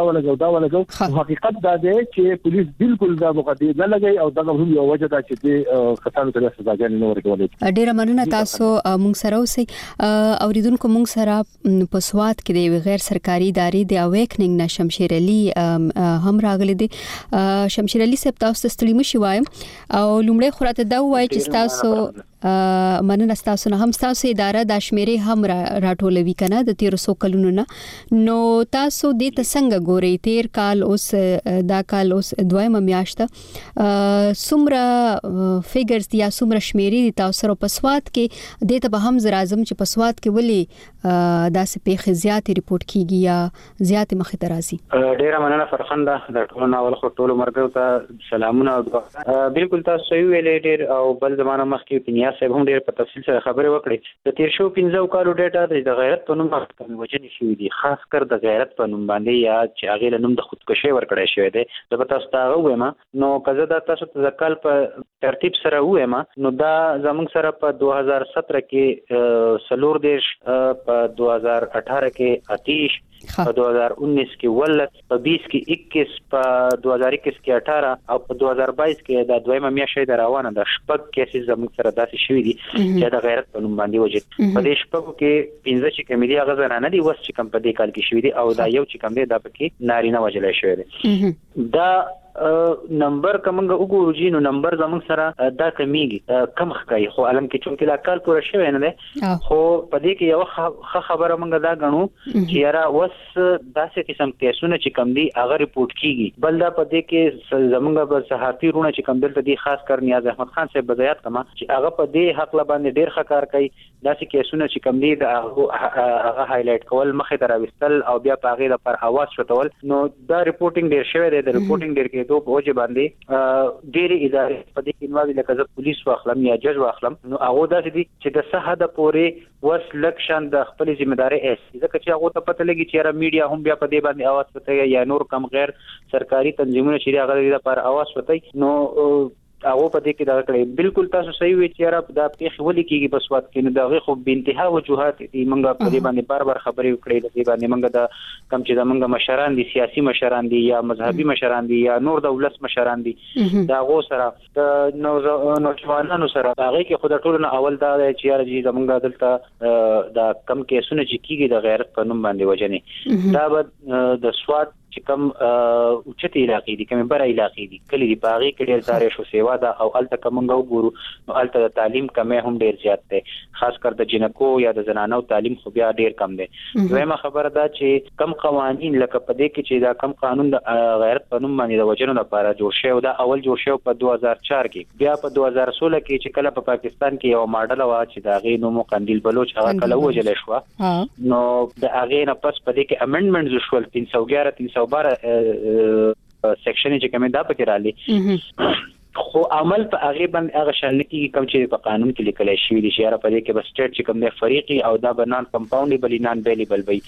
ولګو حقیقت دا دی چې پولیس بالکل دا مقدمه نه لګي او دا هم یو وجه ده چې د خطر ته سزاګانې نه ورکولې ډیره مننه تاسو موږ سره اوسئ اوریدونکو موږ سره په سواد کې د غیر سرکاري ادارې د اویکنینګ نه شمشیر علي هم راغلي دي شمشیر علي صاحب تاسو ستړي مشي وایم او لومړی خراته دا وایي چې تاسو مننه تاسو نه هم تاسو اداره د شمیرې هم راټولوي کنه د 1300 کلونو نه نو تاسو د څنګه ګوري 13 کال اوس دا کال اوس دویمه میاشته سمره فیګرز یا سمره شمیرې تاسو په سواد کې د ته به هم زرازم چې په سواد کې ولي داسې پیښې زیات ریپورت کیږي یا زیات مخې ته راځي ډیره مننه فرخنده د ټولو ناول خو ټولو مرګو ته سلامونه بالکل تاسو ویلې ډیر او بل زمانه مخکې صاحب هم ډېر په تفصیل سره خبرې وکړې د تیر شو 15 کالو ډیټا د غیرت په نوم باندې وجنې شوې دي خاص کر د غیرت په نوم باندې یا چې هغه له نوم د خودکشي ورکړې شوې ده د تاسو ته وایم نو کزه دا تاسو ته ځکل په ترتیب سره وایم نو دا زموږ سره په 2017 کې سلور دیش په 2018 کې آتیش په 2019 کې ولت په 20 کې 21 په 2021 کې 18 او په 2022 کې د دویمه میاشتې د روانه د شپږ کیسز زموږ سره داسې شوې دي چې د غیرت په نوم باندې وجد په دې شپږو کې 15 چې کمیډي هغه زنانه دي وس چې کم په دې کال کې شوې دي او دا یو چې کم دی دا پکې نارینه وجلې شوې دي دا نمبر کومه وګورو جی نو نمبر زموږ سره دا کمیږي کم ښکاري خو علم کې چې لا کال پوره شوی نه ده خو په دې کې یو خبره موږ دا غنو چې یاره وس داسې قسم کیسونه چې کم دي هغه ریپورت کیږي بل دا په دې کې زموږ په صحافي رونه چې کم دلته دي خاص کر نیاز احمد خان صاحب بدایات کما چې هغه په دې حق لا باندې ډیر ښه کار کوي داسې کیسونه چې کم دي هغه هایلایټ کول مخې ته راوستل او بیا په هغه لپاره اواز شوتول نو دا ریپورتینګ ډیر شوی دی د ریپورتینګ ډیر کې دوه اوجه باندې ډیر ادارې په دې کې نوازي لکه د پولیس واخلم یا جج واخلم نو هغه داسې دي چې د صحه د پورې وس لکشن د خپل ځمېداري ځکه چې هغه ته پته لګي چې را میډیا هم بیا په دې باندې اواز وتاي یا نور کم غیر سرکاري تنظیمونه چې هغه لپاره اواز وتاي نو هغه په دې کې دا کړی بالکل تاسو صحیح وی چې را دا پیښ ولې کیږي په سواد کې نو دا خو به انتها وجوهات دي موږ په دې باندې بار خبرې وکړې د دې باندې موږ د کم چې د موږ مشران دي سیاسي مشران دي یا مذهبي مشران دي یا نور د ولس مشران دي دا غو سره د نوجوانانو سره هغه کې خود ټول نه اول دا چې را جي زمونږ دلته دا کم کیسونه چې کیږي د غیرت په نوم باندې وجنې دا به د سواد چې کم اوچتي علاقې دي کومه بر علاقې دي کلی دی باغی کې ډېر ساره شو سیوا دا او الته کومنګ وګورو نو الته د تعلیم کمه هم ډېر زیات ده خاص کر د جنکو یا د زنانو تعلیم خو بیا ډېر کم ده دویمه خبره دا چې کم قوانین لکه په دې کې چې دا کم قانون د غیرت په نوم باندې د وجنو لپاره جوړ شوی دا اول جوړ شوی په 2004 کې بیا په 2016 کې چې کله په پاکستان کې یو ماډل وا چې دا غي نومو قندیل بلوچ هغه کله وجل شو نو د هغه نه پس په دې کې امندمنټ شول 311 312 سیکشن چې کومه دا پکې رالي خو عمل په هغه باندې هغه شل کې کوم چې په قانون کې لیکل شوی دي چې را په دې کې بس سټیټ چې کوم دی فریقي او دا بنان کمپاونډیبل نان بیلیبل وي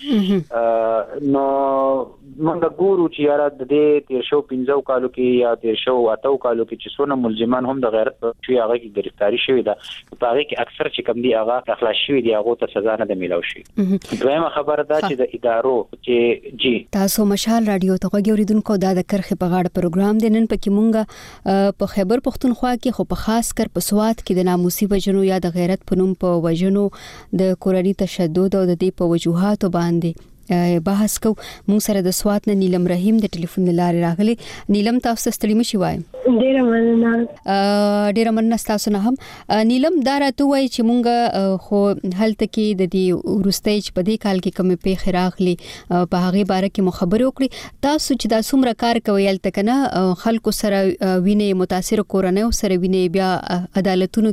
نو موږ ګورو چې را د دې 1315 کالو کې یا 1308 کالو کې چې څونه ملزمان هم د غیرت په شوی هغه کې گرفتاری شوی ده په هغه کې اکثر چې کوم دی هغه اخلاص شوی دی هغه ته سزا نه ملو شي دویمه خبره ده چې د ادارو چې جی تاسو مشال رادیو ته غوړیدونکو دا د کرخه په غاړه پروګرام دی نن پکې مونږه په خیبر پختونخوا کې خو په خاص کر په سواد کې د ناموسي وجنو یا د غیرت په نوم په وجنو د کورنۍ تشدد او د دې په وجوهاتو باندې بحث کو مون سره د سواد نه نیلم رحیم د ټلیفون لارې راغلي نیلم تاسو ستړي مشي وای ډیر مننه تاسو نه هم نیلم دا راته وای چې مونږ خو هلته کې د دې ورستېج په دې کال کې کومه پیښه راغلي په هغه باره کې مخبر وکړي تاسو چې دا څومره کار کوي هلته کنه خلکو سره وینې متاثر کورنۍ سره وینې بیا عدالتونو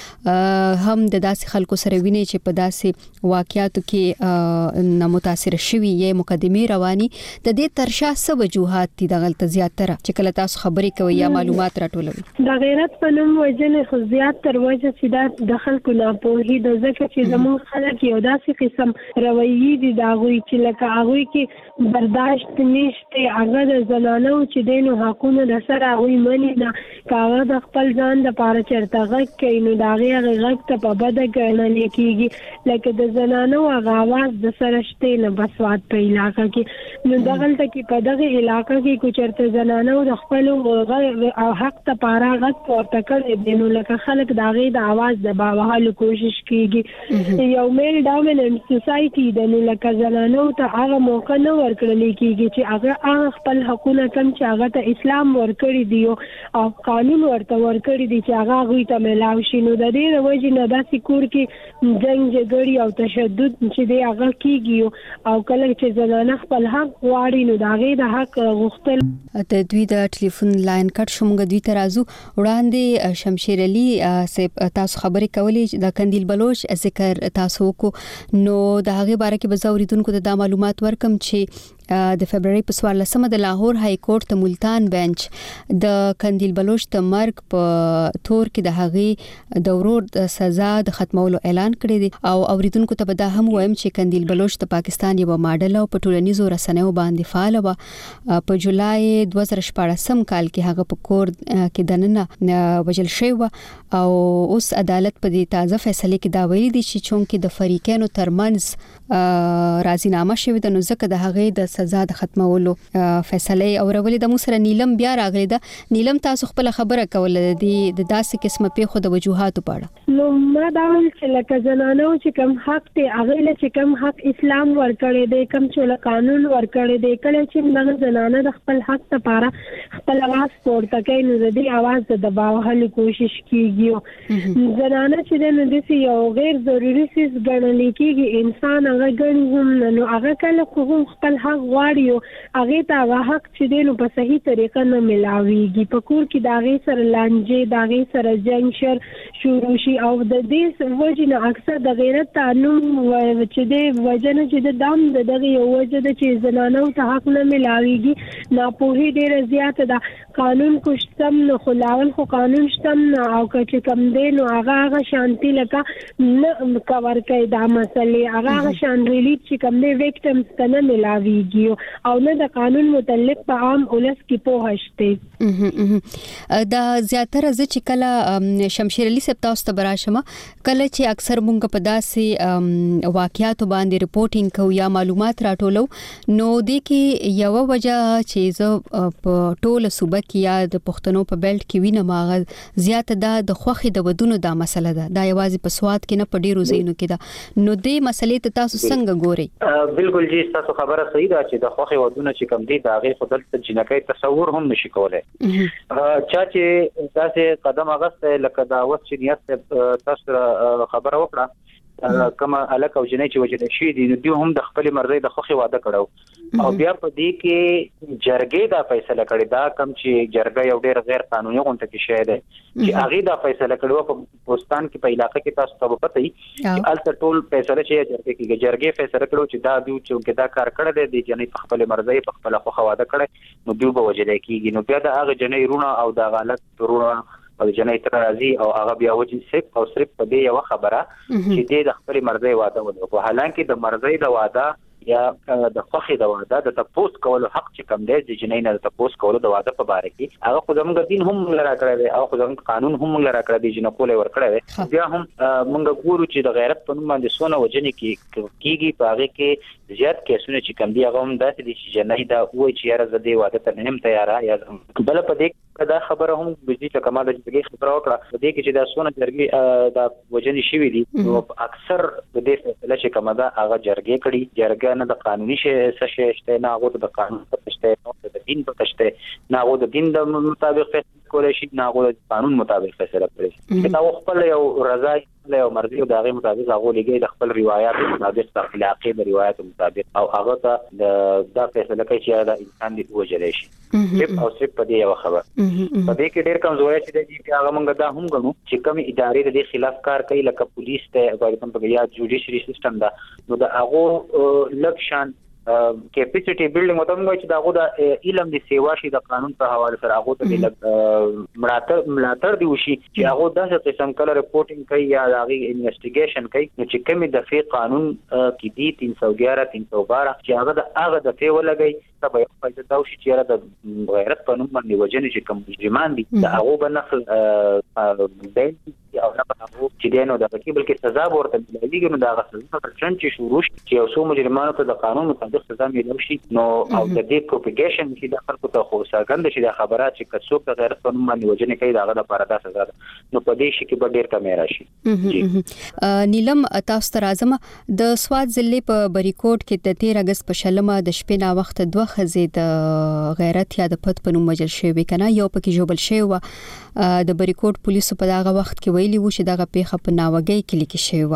کې هم د داسې خلکو سره وینې چې په داسې واقعاتو کې نه متاثر شوی یې مقدمه رواني د دې ترشا څه وجوهات دي د غلط زیاتره چې کله تاسو خبرې کوي یا معلومات راټولوي د غیرت په نوم وجنه خو زیات تر وجه چې دا د خلکو نه پوهې د ځکه چې زموږ خلک یو داسې قسم رویې دي دا غوي چې لکه هغه کې برداشت نشته هغه د زنانو چې دینو حقونه د سره غوي منی نه کاغه د خپل ځان د پاره چرته غږ کوي نو دا غږ ته په بده ګڼل کېږي لکه د زنانو هغه आवाज د سره شته نه بس سواد په علاقہ کې نو دغلته کې په دغه علاقہ کې کو چرته زنانو د خپل حق ته پاره غږ ورته کړي دي نو لکه خلک داغه د आवाज د باوهلو کوشش کیږي یو میل ډامیننت سوسايټي د نو لکه زنانو ته هغه موقع نه ورکړل کیږي چې هغه خپل حقونه کم چې هغه ته اسلام ورکړي دی او قانون ورته ورکړي دی چې هغه غوي ته ملاوي شي نو د دې وجې نه داسې کور کې جنگ جګړې او تشدد چې دی هغه کیږي او کله چې زنانه خپل حق غواړي نو دا غي د حق غوښتل د دوی د ټلیفون لاین کټ شومګه دوی ترازو وړاندې شمشیر علي تاسو خبرې کولې د قندیل بلوچ ذکر تاسو کو نو د هغه باره کې بزاوریدونکو د معلومات ورکم چې د فبرवरी په 14مه د لاهور های کورټ ته ملتان بنچ د قندیل بلوچ ته مرګ په تور کې د هغه د ورور د سزا د ختمولو اعلان کړی دی او اوریدونکو ته به دا هم وایم چې قندیل بلوچ د پاکستان یو ماډل او په ټولنیزو رسنیو باندې فعال و په جولای 2014 کال کې هغه په کور کې دننه وجل شوی و او اوس عدالت په دې تازه فیصله کې دا ویلي دی چې چونکې د فریقینو ترمنځ راضینامه شوی د نو ځکه د هغه د سزا د ختمولو فیصله اورولې د موسره نیلم بیا راغلی دا نیلم تاسو خپل خبره کوله د داسې قسمه پیښو د وجوهاتو په اړه. نو ما دا ول چې لکه زنانو چې کوم حق ته هغه له چې کوم حق اسلام ورکړي دی کوم چې قانون ورکړي دی کله چې موږ زنانه د خپل حق لپاره خپل आवाज پورته کوي نو د دې आवाज د دباوهلو کوشش کیږي. زنانه چې د دې یو غیر ضروري څه ګڼل کیږي انسان هغه ګڼي هم نو هغه کله کوم خپل حق غواړي هغه ته هغه حق چې دی نو په صحیح طریقه نه ملاويږي. په کور کې داغه سره لانجه داغه سره جنگ شروع شي او د دې وجنه اکثر د غیرت تعلم چې د وجنه چې د دام دغه یو وجه د چې زنانو ته حق نه ملاويږي ناپوهي ډیره زیاته ده. قانون کوشتم نو خلاول خو قانون شتم او چې کم دی نو هغه شانتي لکه نه کور کوي دا مسلې هغه شان ریلیټ چې کم دی وکټمز ته نه ملاويږي او نه د قانون متعلق په عام ولس کې پوهه شته. دا زیاتره ز چې کله شمشیر علي صاحب تاسو ته براشمه کله چې اکثر مونږ په داسې واقعیاتو باندې ریپورتینګ کوو یا معلومات راټولو نو د کې یو وجه چې ز په ټوله صوبه کې یا د پښتنو په بیلټ کې وینم هغه زیاته د خوخي د ودونو دا مسله ده دا یوازې په سواد کې نه په ډیرو ځایونو کې ده نو دې مسلې ته تاسو څنګه ګورئ؟ بالکل جی تاسو خبره صحیح ده چې د خوخي ودونه چې کم دي دا غي خپل جنکای تصور هم نشي کولای. چا چې داسې قدم اغسته لکه دا وخت چې نیت تاسو خبره وکړه کما الک او جنې چې وجه شي دي دوی هم د خپل مرزي د خوخي واده کړو او بیا په دې کې جرګې دا فیصله کړې دا کم چې جرګه یو ډېر غیر قانوني غونډه کې شوه ده چې هغه دا فیصله کړو په پاکستان کې په علاقې کې تاسو ته پته وي چې الته ټول فیصله چې جرګې فیصله کړو چې دا دوی چې دا کار کړی دی د جنې په خپل مرزي په خپل خوخه واده کړي نو دوی به وجه کېږي نو بیا د هغه جنې رونه او د غلط رونه او جنې ترازی او هغه بیا وجه صرف او صرف په دې یو خبره چې د خپل مرزي واده وکړو حالانکه د مرزي د واده یا د خوخي د واده د تپوس کولو حق چې کم دی د جنې نه د تپوس کولو د واده په باره کې هغه خو زموږ دین هم لرا کړی دی او خو زموږ قانون هم لرا کړی دی جنې کولې ور کړی دی بیا هم موږ ګورو چې د غیرت په نوم باندې سونه وجنې کیږي په هغه کې زیات کیسونه چې کم دی هغه هم داسې دي چې جنې دا وایي چې یاره زه دې واده ته نه تیار یا بل په دې دا خبره هم بجلی چې کمال د دې خبره وکړه په دې کې چې دا سونه جرګي دا وجنې شوی دي نو اکثر د دې فیصله چې کومه دا هغه جرګې کړي جرګه نه د قانوني څه شته نه هغه د قانون په شته نه د دین په شته نه هغه د دین د مطابق فیصله کولای شي نه هغه د قانون مطابق فیصله کوي دا خپل یو رضا یو مرضی او دغه مطابق هغه لګي د خپل روایت مطابق د اخلاقي د روایت مطابق او هغه ته د فیصله کوي چې دا انسان دی وجلې شي او صرف په دې یو خبر په دې کې ډېر کمزوري چې د هغه موږ دا هم غنو چې کوم ادارې د خلاف کار کوي لکه پولیس ته غواړم په یا جوډیشري سیستم دا نو دا هغه لکشن کیپاسټي بیلډینګ وته موږ چې داغه د علم د سیوا شي د قانون په حواله سره هغه ته ملاتړ دی وشي چې هغه د قسم کله ریپورتینګ کوي یا هغه انویسټیګیشن کوي چې کوم د فی قانون کې دی 311 312 چې هغه د فی ولګي تبه په دا وشي چې د غیرت قانون باندې وجنه چې کوم مجرمان دي دا هغه بنخل دی او نه په هغه چې دینو د کې بلکې سزا ورته ملي نو دا غسل پرچن چې شروع چې یو څو مجرمانو ته د قانون مطابق سزا ملي شي نو او د دې پروپاګیشن چې د خلکو ته خو څرګند شي د خبرات چې کڅوک د غیرت قانون باندې وجنه کوي دا د پردا سزا نو په دې شي کې به ډیر کمې راشي. نیلم تاسو ته راځم د سواد ضلع په بریکوټ کې د 13 اگست په شلمه د شپې نا وخت دوه خزې د غیرت یا د پد په نوم مجل شوی کنه یو پکې جوبل شوی و د بریکوټ پولیسو په داغه وخت کې ویلي و چې دغه پیښه په ناوګي کې لیکل شوی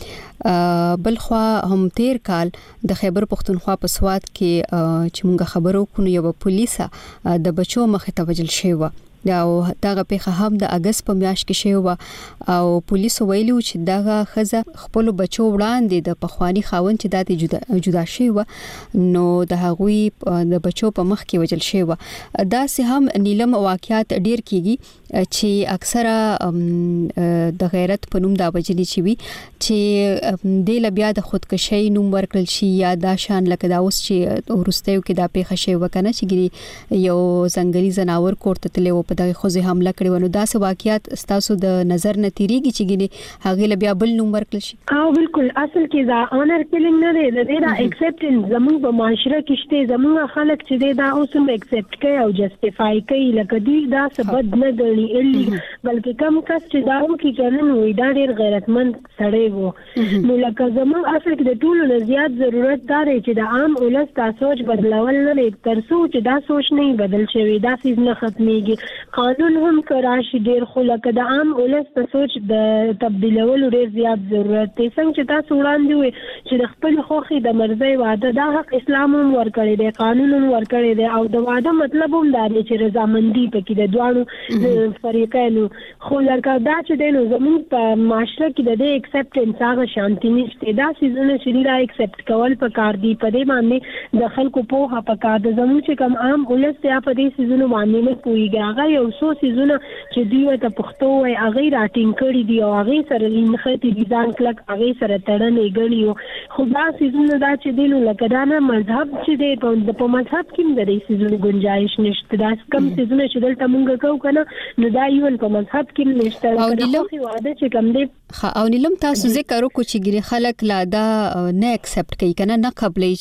و بلخوا هم تیر کال د خیبر پختونخوا په سواد کې چې موږ خبرو کونو یو پولیسه د بچو مخه ته وجل شوی و او دغه پیښه هم د اگست په میاشت کې شوی و او پولیسو ویلي چې دغه خزه خپل بچو وړاندې د پخوانی خاوند چې د جدا شوی و نو د هغوی د بچو په مخ کې وجل شوی و دا سه هم نیلم واقعیت ډیر کیږي چې اکثره د غیرت په نوم دا وجلی چی وي چې د لبیا د خودکشي نوم ورکړل شي یا دا شان لکه دا اوس چې ورستیو کې دا پیښه شوی وکنه چې یو ځنګلي زناور کوړه تللی و په په دغه خوځې حمله کړې ونه داسې واقعیت ستاسو د نظر نه تیریږي چې ګینه هغه ل بیا بل نوم ورکړل شي؟ بالکل اصل کې دا اونر کیلینګ نه دی دا ایکسپټنس زموږ په معاشره کې شته زموږ خلک چې دا اوس هم ایکسپټ کوي او جسټیفای کوي لکه دی دا سبب نه ګڼي الی بلکې کم کس چې دا و کې کنن وي دا ډیر غیرتمند سړی وو نو لکه زموږ اصل کې د ټولو نه زیات ضرورت دا دی چې د عام ولس دا سوچ بدلول نه لري تر څو چې دا سوچ نه بدل شوی دا څه نه ختميږي قانون هم کراشي ډیر خو لکه د عام ولس په سوچ د تبدیلولو ډیر زیات ضرورت دی څنګه چې تاسو وړاندې وي چې د خپل خوخي د مرزي واده دا حق اسلام هم ورکړي دی قانون هم ورکړي دی او د واده مطلب هم دا دی چې رضامندي پکې د دوه فریقینو خو لکه دا چې د زموږ په معاشره کې د دې ایکسپټنس هغه شانتي نشته دا سيزونه چې دا ایکسپټ کول په کار دی په دې باندې د خلکو په هغه کار د زموږ چې کم عام ولس ته په دې سيزونه باندې نه پويږي هغه یو څو سيزونه چې دوی ته پښتو وي هغه راټینګ کړی دی او هغه سره لنختی دي ځان کلک هغه سره تړلې غړي خو دا سيزونه دا چې دینو لکه دا نه مذهب چې دی په مذهب کې د دې سيزونو گنجائش نشته دا کم سيزونه چې دلته مونږ کوو کنه نو دا یو په مذهب کې نشته خو واده چې کم دی او نیلم تاسو ذکر وکړو چې ګری خلک لا دا نه ایکسپټ کوي کنه نه قبلې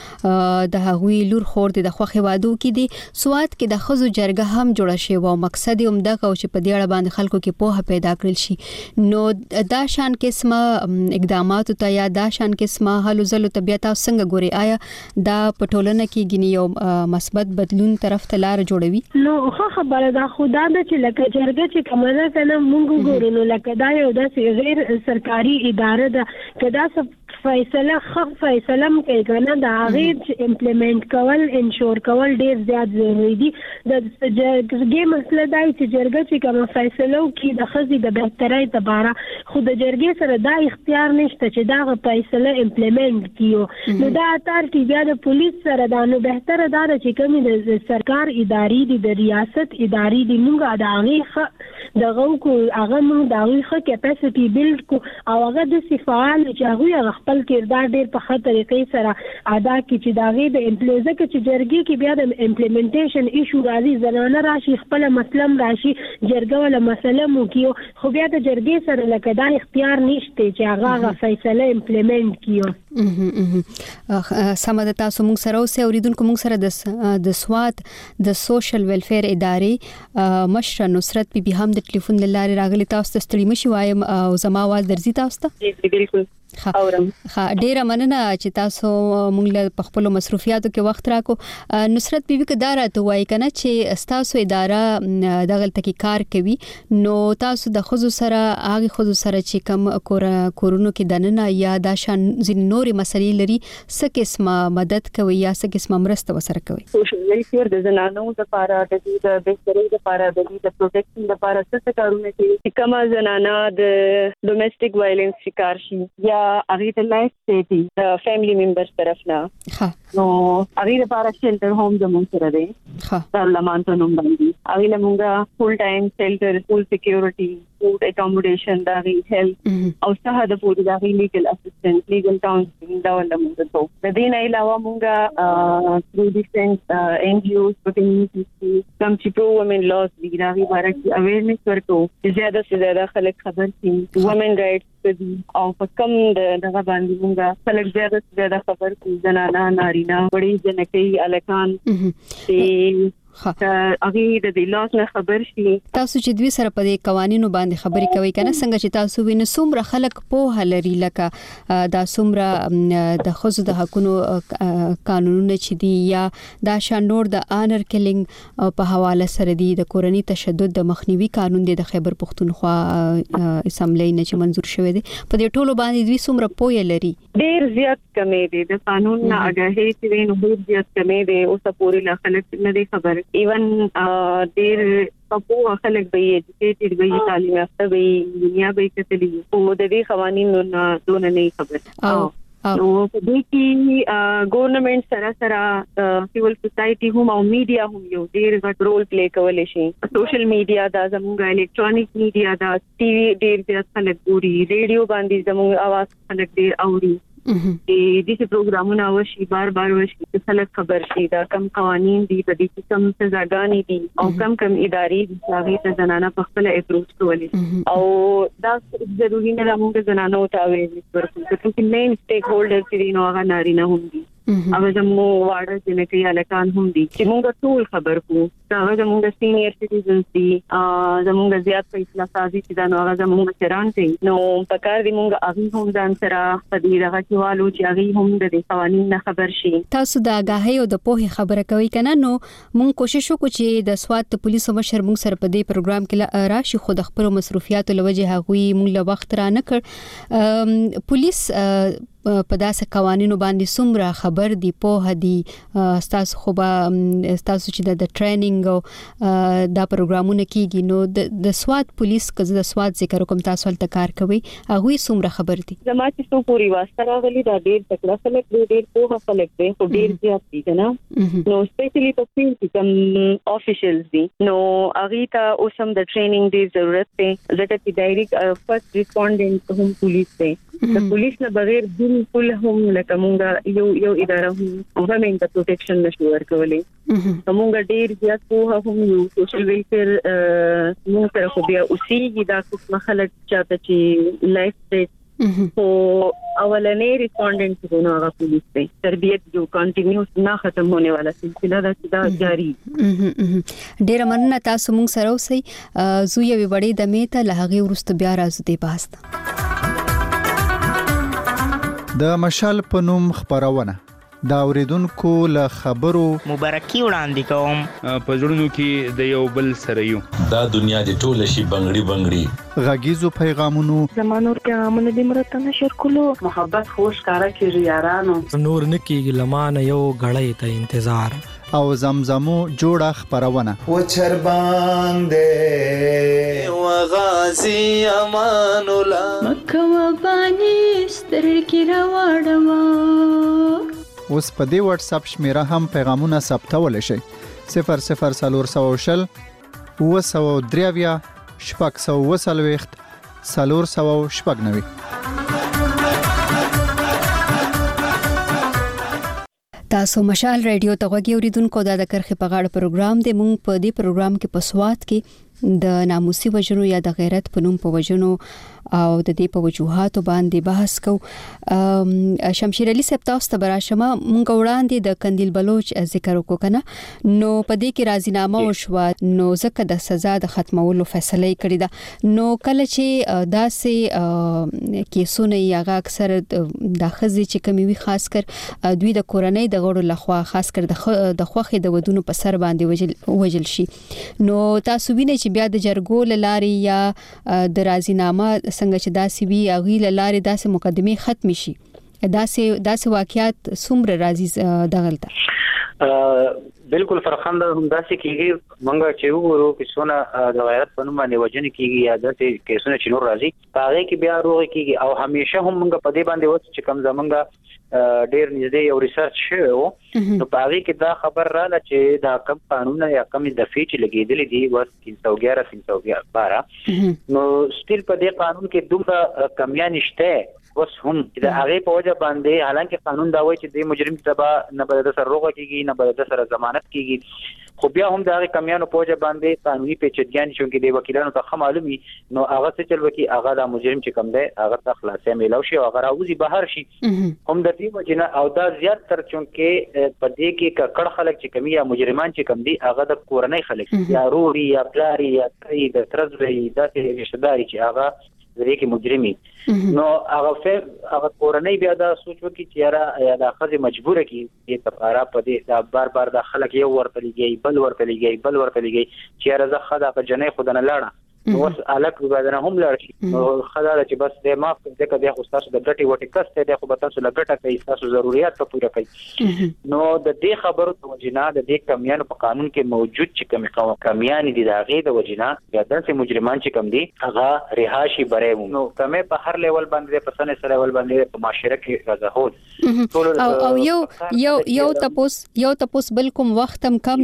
چې د هغوی لور خور د خوخي وادو کې دي سواد کې د خزو جرګه هم جوړه شي او مقصد هم دا کو چې په دې اړه باندې خلکو کې پوهه پیدا کړل شي نو دا شان قسمه اقدامات ته یا دا شان قسمه حل زلو طبيعت څنګه ګوري آیا دا پټولنه کې ګنی یو مثبت بدلون طرف ته لار جوړوي نو خو خبره دا خدا د چې لکه جرګه چې کومه کنه مونږ ګورو نو لکه دا یو د غیر سرکاري اداره ده کدا فیصله فیصله کوي کنه دا غیر امپلیمنٹ کول انشور کول ډیر زیات ضروری دي د جرګې مسله دا چې جرګه چې کوم فیصله کوي د خزي د بهترۍ لپاره خو د جرګې سره دا اختیار نشته چې دا فیصله امپلیمنٹ کیو نو دا اتارټي بیا د پولیس سره دا نو بهتره دا چې کوم د سرکار اداري دي د ریاست اداري دي موږ دا هغه دغه کو هغه موږ دا هغه کیپاسټي بیلډ کو او هغه د صفال چې هغه خپل کردار ډیر په خاطر طریقې سره ادا کی چې دا غي د امپلویز کې چې جرګې کې بیا د امپلیمنټیشن ایشو راځي زنانه راشي خپل مسلم راشي جرګه ولا مسله مو کیو خو بیا د جرګې سره لکه دا اختیار نشته چې هغه فیصله امپلیمنٹ کیو سمه د تاسو موږ سره اوسه اوریدونکو موږ سره د سواد د سوشل ویلفیر ادارې مشر نصرت بي هم د ټلیفون لاره راغلی تاسو ته ستړي مشي وایم او زما आवाज درځي تاسو ته بالکل اورم ډیره مننه چې تاسو موږ له خپل مصروفیاتو کې وخت راکو نصرت بیبي کدار ته وای کنه چې تاسو اداره دغه تکي کار کوي نو تاسو د خزو سره هغه خزو سره چې کم کورونو کې دننه یا د شان زین نوري مسلې لري څه قسمه مدد کوي یا څه قسمه مرسته وسره کوي سوشل ویلفیر د زنانو لپاره د بهترۍ لپاره د پروټیکشن لپاره څه کارونه کوي کما زنانه د ډومېسټک وایلنس شکار شي یا اغه ته لایف سیټي د فیملی ممبرز طرف نه نو اغه لپاره شیلټر هوم زموږ سره دی پارلمان ته نوم باندې اغه لمونګه فول ټایم شیلټر فول سکیورټي فود اکوموډیشن دا وی هیلث او صحه د فود دا وی لیګل اسسټنټ لیګل کاونسلینګ دا ولمونګه ته د دې نه علاوه مونږه ثرو ډیفرنٹ ان جی اوز په کمیونټي کم چې پرو وومن لاز دی دا وی بارک اویرنس ورکو زیاده سے زیاده خلک خبر شي وومن رائټس او په کم دغه باندې مونږه خلک زیاده خبر کوي زنانه نارینه وړي جنکې الکان چې اغه د لاس نه خبر شي تاسو چې دوی سره په قوانینو باندې خبرې کوي کنه څنګه چې تاسو وینئ څومره خلک په هلري لکه دا څومره د خزو د حقونو قانونونه چې دی یا دا شانور د آنر کیلینګ په حواله سره دی د کورنۍ تشدد د مخنیوي قانون دی د خیبر پختونخوا اسمبلی نه چې منزور شوی دی په دې ټولو باندې دوی څومره پوهه لري ډیر زیات کمې دي د قانون نه اگاهي چې وینو ډیر زیات کمې دي او سپوري لا خلک نه دي خبر ایون ډیر په خلک به ایجوکیټډ به تعلیم یافته به دنیا به کتلی او د دې قوانینو نه دونه نه خبر نو په دې کې ګورنمنت سره سیول سوسایټي هم او میډیا هم یو ډیر غټ رول پلی کولای شي سوشل میډیا دا زموږ الکترونیک میډیا دا ټي وي ډیر زیات خلک ګوري ریډیو باندې زموږ आवाज خلک ډیر اوري چې دې پروګرامونه وشي بار وشي چې خلک خبر شي دا کم قوانين دي په دې کې کم سزاګانې دي او کم ادارې دي چې هغه ته زنانه په خپل اپروچ کولی او دا ضروري نه ده موږ زنانه او تاویز ورکړو چې مین سټیک هولډر چې نو هغه نارینه هم دي هغه زموږ واړه جنکۍ الکان هم دي چې موږ ټول خبر کو هغه زموږ سینیئر سټیزنز دي زموږ زیات په اصلاح سازي چې دا نو هغه زموږ مشران دي نو پکار دي موږ هغه هم ځان سره په دې راغی والو چې هغه هم د قوانینو نه خبر شي. تاسو د آگاهۍ او د پوهې خبره کوي کنه نو موږ کوشش وکړو چې د سواد پولیسو مشر موږ سره په دې پروګرام کې راشي خو د خپل مصروفیاتو لوجه هغوی موږ له وخت را نه کړ. پولیس په داسې قوانینو باندې څومره خبر دي په دي تاسو خو به تاسو چې د ټریننګ او دا پروګرامونه کیږي نو د سواد پولیس کزه د سواد ذکر کوم تاسو ولته کار کوي هغه څومره خبر دي زما چې څو پوری واسطه راغلي دا ډېر تکړه خلک ډېر په خلک دي خو ډېر زیات دي کنه نو سپیشلی په فیلډ کې کوم افیشلز دي نو هغه ته اوسم د ټریننګ دی ضرورت دی ځکه چې ډایرکټ فرست ریسپونډنټ هم پولیس دی د پولیس نه بغیر بالکل هم لکه مونږ یو اداره هم ګورنمنت ته پروټیکشن نشو ورکولای مونږ ډیر زیات په هم یو سوشل ویلفیر مونږ سره خو بیا اوسېږي دا کوم خلک چاته چې لایف سټیج او اولنې ریسپونډنټ کو نو هغه پولیس دی تربیت جو کنټینیوس نه ختم ہونے والا سلسله دا جاری ډیر مننه تاسو مونږ سره اوسئ زو یو وړي د میته لهغه ورست بیا راځو دی باسته د مشال په نوم خبرونه دا اوریدونکو له خبرو مبارکي وړاندې کوم په ژوندونو کې د یو بل سره یو دا دنیا د ټول شي بنگړي غږیزو پیغامونو زمانور پیغامونه د مرته نشر کولو محبت خوش کارا کیږي یارانو نور نکیږي لمانه یو غړې ته انتظار او زمزمو جوړه خبرونه و چربان دې و غازی امان الله مکه و بانی سترګې راوړما اوس په دې واتس اپ شمیره هم پیغامونه ثبتول شي 0040 203 شپږ سلور شپږ نوي تاسو مشال رادیو ته غوږی اوریدونکو دا د کرخه په غاړه پروګرام دی مونږ په دې پروګرام کې په سواد کې د ناموسي وجنو یا د غیرت په نوم په وجنو او د دې په وجوهاتو باندې بحث کو شمشیر علي صاحب تاسو ته براشمه مونږ وړاندې د کندیل بلوچ ذکر وکړو کنه نو په دې کې راضینامه وشو نو ځکه د سزا د ختمولو فیصله کړې ده نو کله چې داسې کیسونه یغه اکثر د خزي چې کمی وي خاص کر دوی د کورنۍ د غړو لخوا خاص کر د خوخي د ودونو په سر باندې وجل شي نو تاسو وینئ چې بیا د جرګو لاري یا د راضینامه څنګه چې داسې وی اغه لاري داسې مقدمه ختم شي داسې واقعیت څومره راځي دغلطه بالکل فرخنده هم داسې کیږي مونږ چې وګورو چې څونه د غیرت په نوم باندې وجنه کیږي یا داسې کیسونه چې نور راځي هغه کې بیا روغ کیږي او همیشه هم مونږ په دې باندې وڅ چې کم زمونږ ډیر نږدې یو ریسرچ شوی نو په هغه کې دا خبر رااله چې دا کم قانون یا کم دفعې چې لګیدلې دي وس 311 نو سټیل په دې قانون کې دومره کمیان شته وس هم د هغه په وجه باندې حالانکه قانون دا وایي چې د مجرم تبا نه به د سر روغه کیږي نه به د سر ضمانت کیږي خو بیا هم د هغه کمیانو په وجه باندې قانوني پیچیدګیان شون کې د وکیلانو ته معلومي نو هغه څه چل وکي هغه د مجرم چې کم دی هغه ته خلاصې ملو شي او هغه راوځي بهر شي هم د دې وجه او دا زیات تر چون کې په دې کې کړه خلک چې کمی یا مجرمان چې کم دي هغه د کورنۍ خلک یا روري یا پلاري یا تري د ترزري داسې رشتہ داري چې هغه زری کې مجرمي نو هغه کورنۍ بیا دا سوچ وکي چې یا د خځه مجبوره کی چې تفاره په دې دا بار د خلک یو ورته لګي بل ورته لګي چې راځه خدا په جنې خدانه لاړه نو اوس الک وبدنه هم لاړ شي نو خدا چې بس د ما په دې کې د خو تاسو د ګټي وټي کسته د خو تاسو لګټه کوي تاسو ضرورت ته پوره کوي نو د دې خبرو ته وجنا د دې کمیانو په قانون کې موجود چې کمیان دي د هغه د وجنا یا داسې مجرمان چې کم دي هغه رهاشي بره نو کمه په هر لیول باندې په سنې سره لیول باندې په معاشره کې راځهود او یو تاسو بل کوم وخت هم کم دی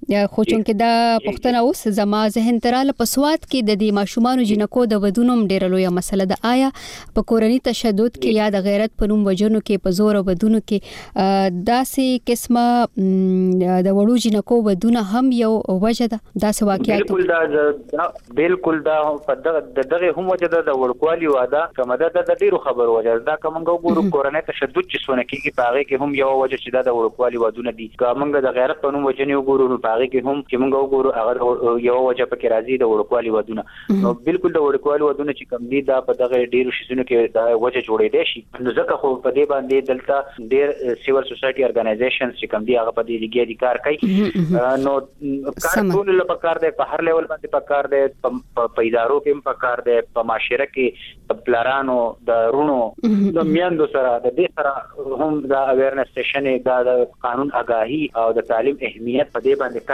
خو چونکې دا پښتنه اوس زما ذهن تراله په سواد کې د دې ماشومان جنکو د ودونوم ډېر لوی مسله ده. آیا په کورنۍ تشدد کې یا د غیرت په نوم وجنو کې په زور ودونو کې داسې قسمه د وړو جنکو ودونه هم یو وجه ده داسې واقعیت؟ بالکل دا دغه هم وجه ده د وړکوالي واده کومه ده د ډیرو خبر وجه ده. کومه ګورو کورنۍ تشدد چې سونه کېږي په هغه کې هم یو وجه چې د وړکوالي ودونه دي. کومه د غیرت په نوم وجنې وګورو په هغه کې هم چې موږ وګورو هغه یو وجه پکې راځي د وړکوالي ودونه. نو بالکل د وړکوالي ودونه چې کوم دي دا په دغه ډیرو شیزونو کې دا وجه جوړې دي شي. نو ځکه خو په دې باندې دلته ډیر سیول سوسايټي ارګنایزیشنز چې کوم دي هغه په دې لګي دي کار کوي. نو کار ټول لپاره کار دی په هر لیول باندې په کار دی په ادارو کې په کار دی په معاشره کې پلارانو د رونو د میاندو سره د دې سره هم دا اویرنس سیشن دا د قانون آگاهی او د تعلیم اهمیت په دې باندې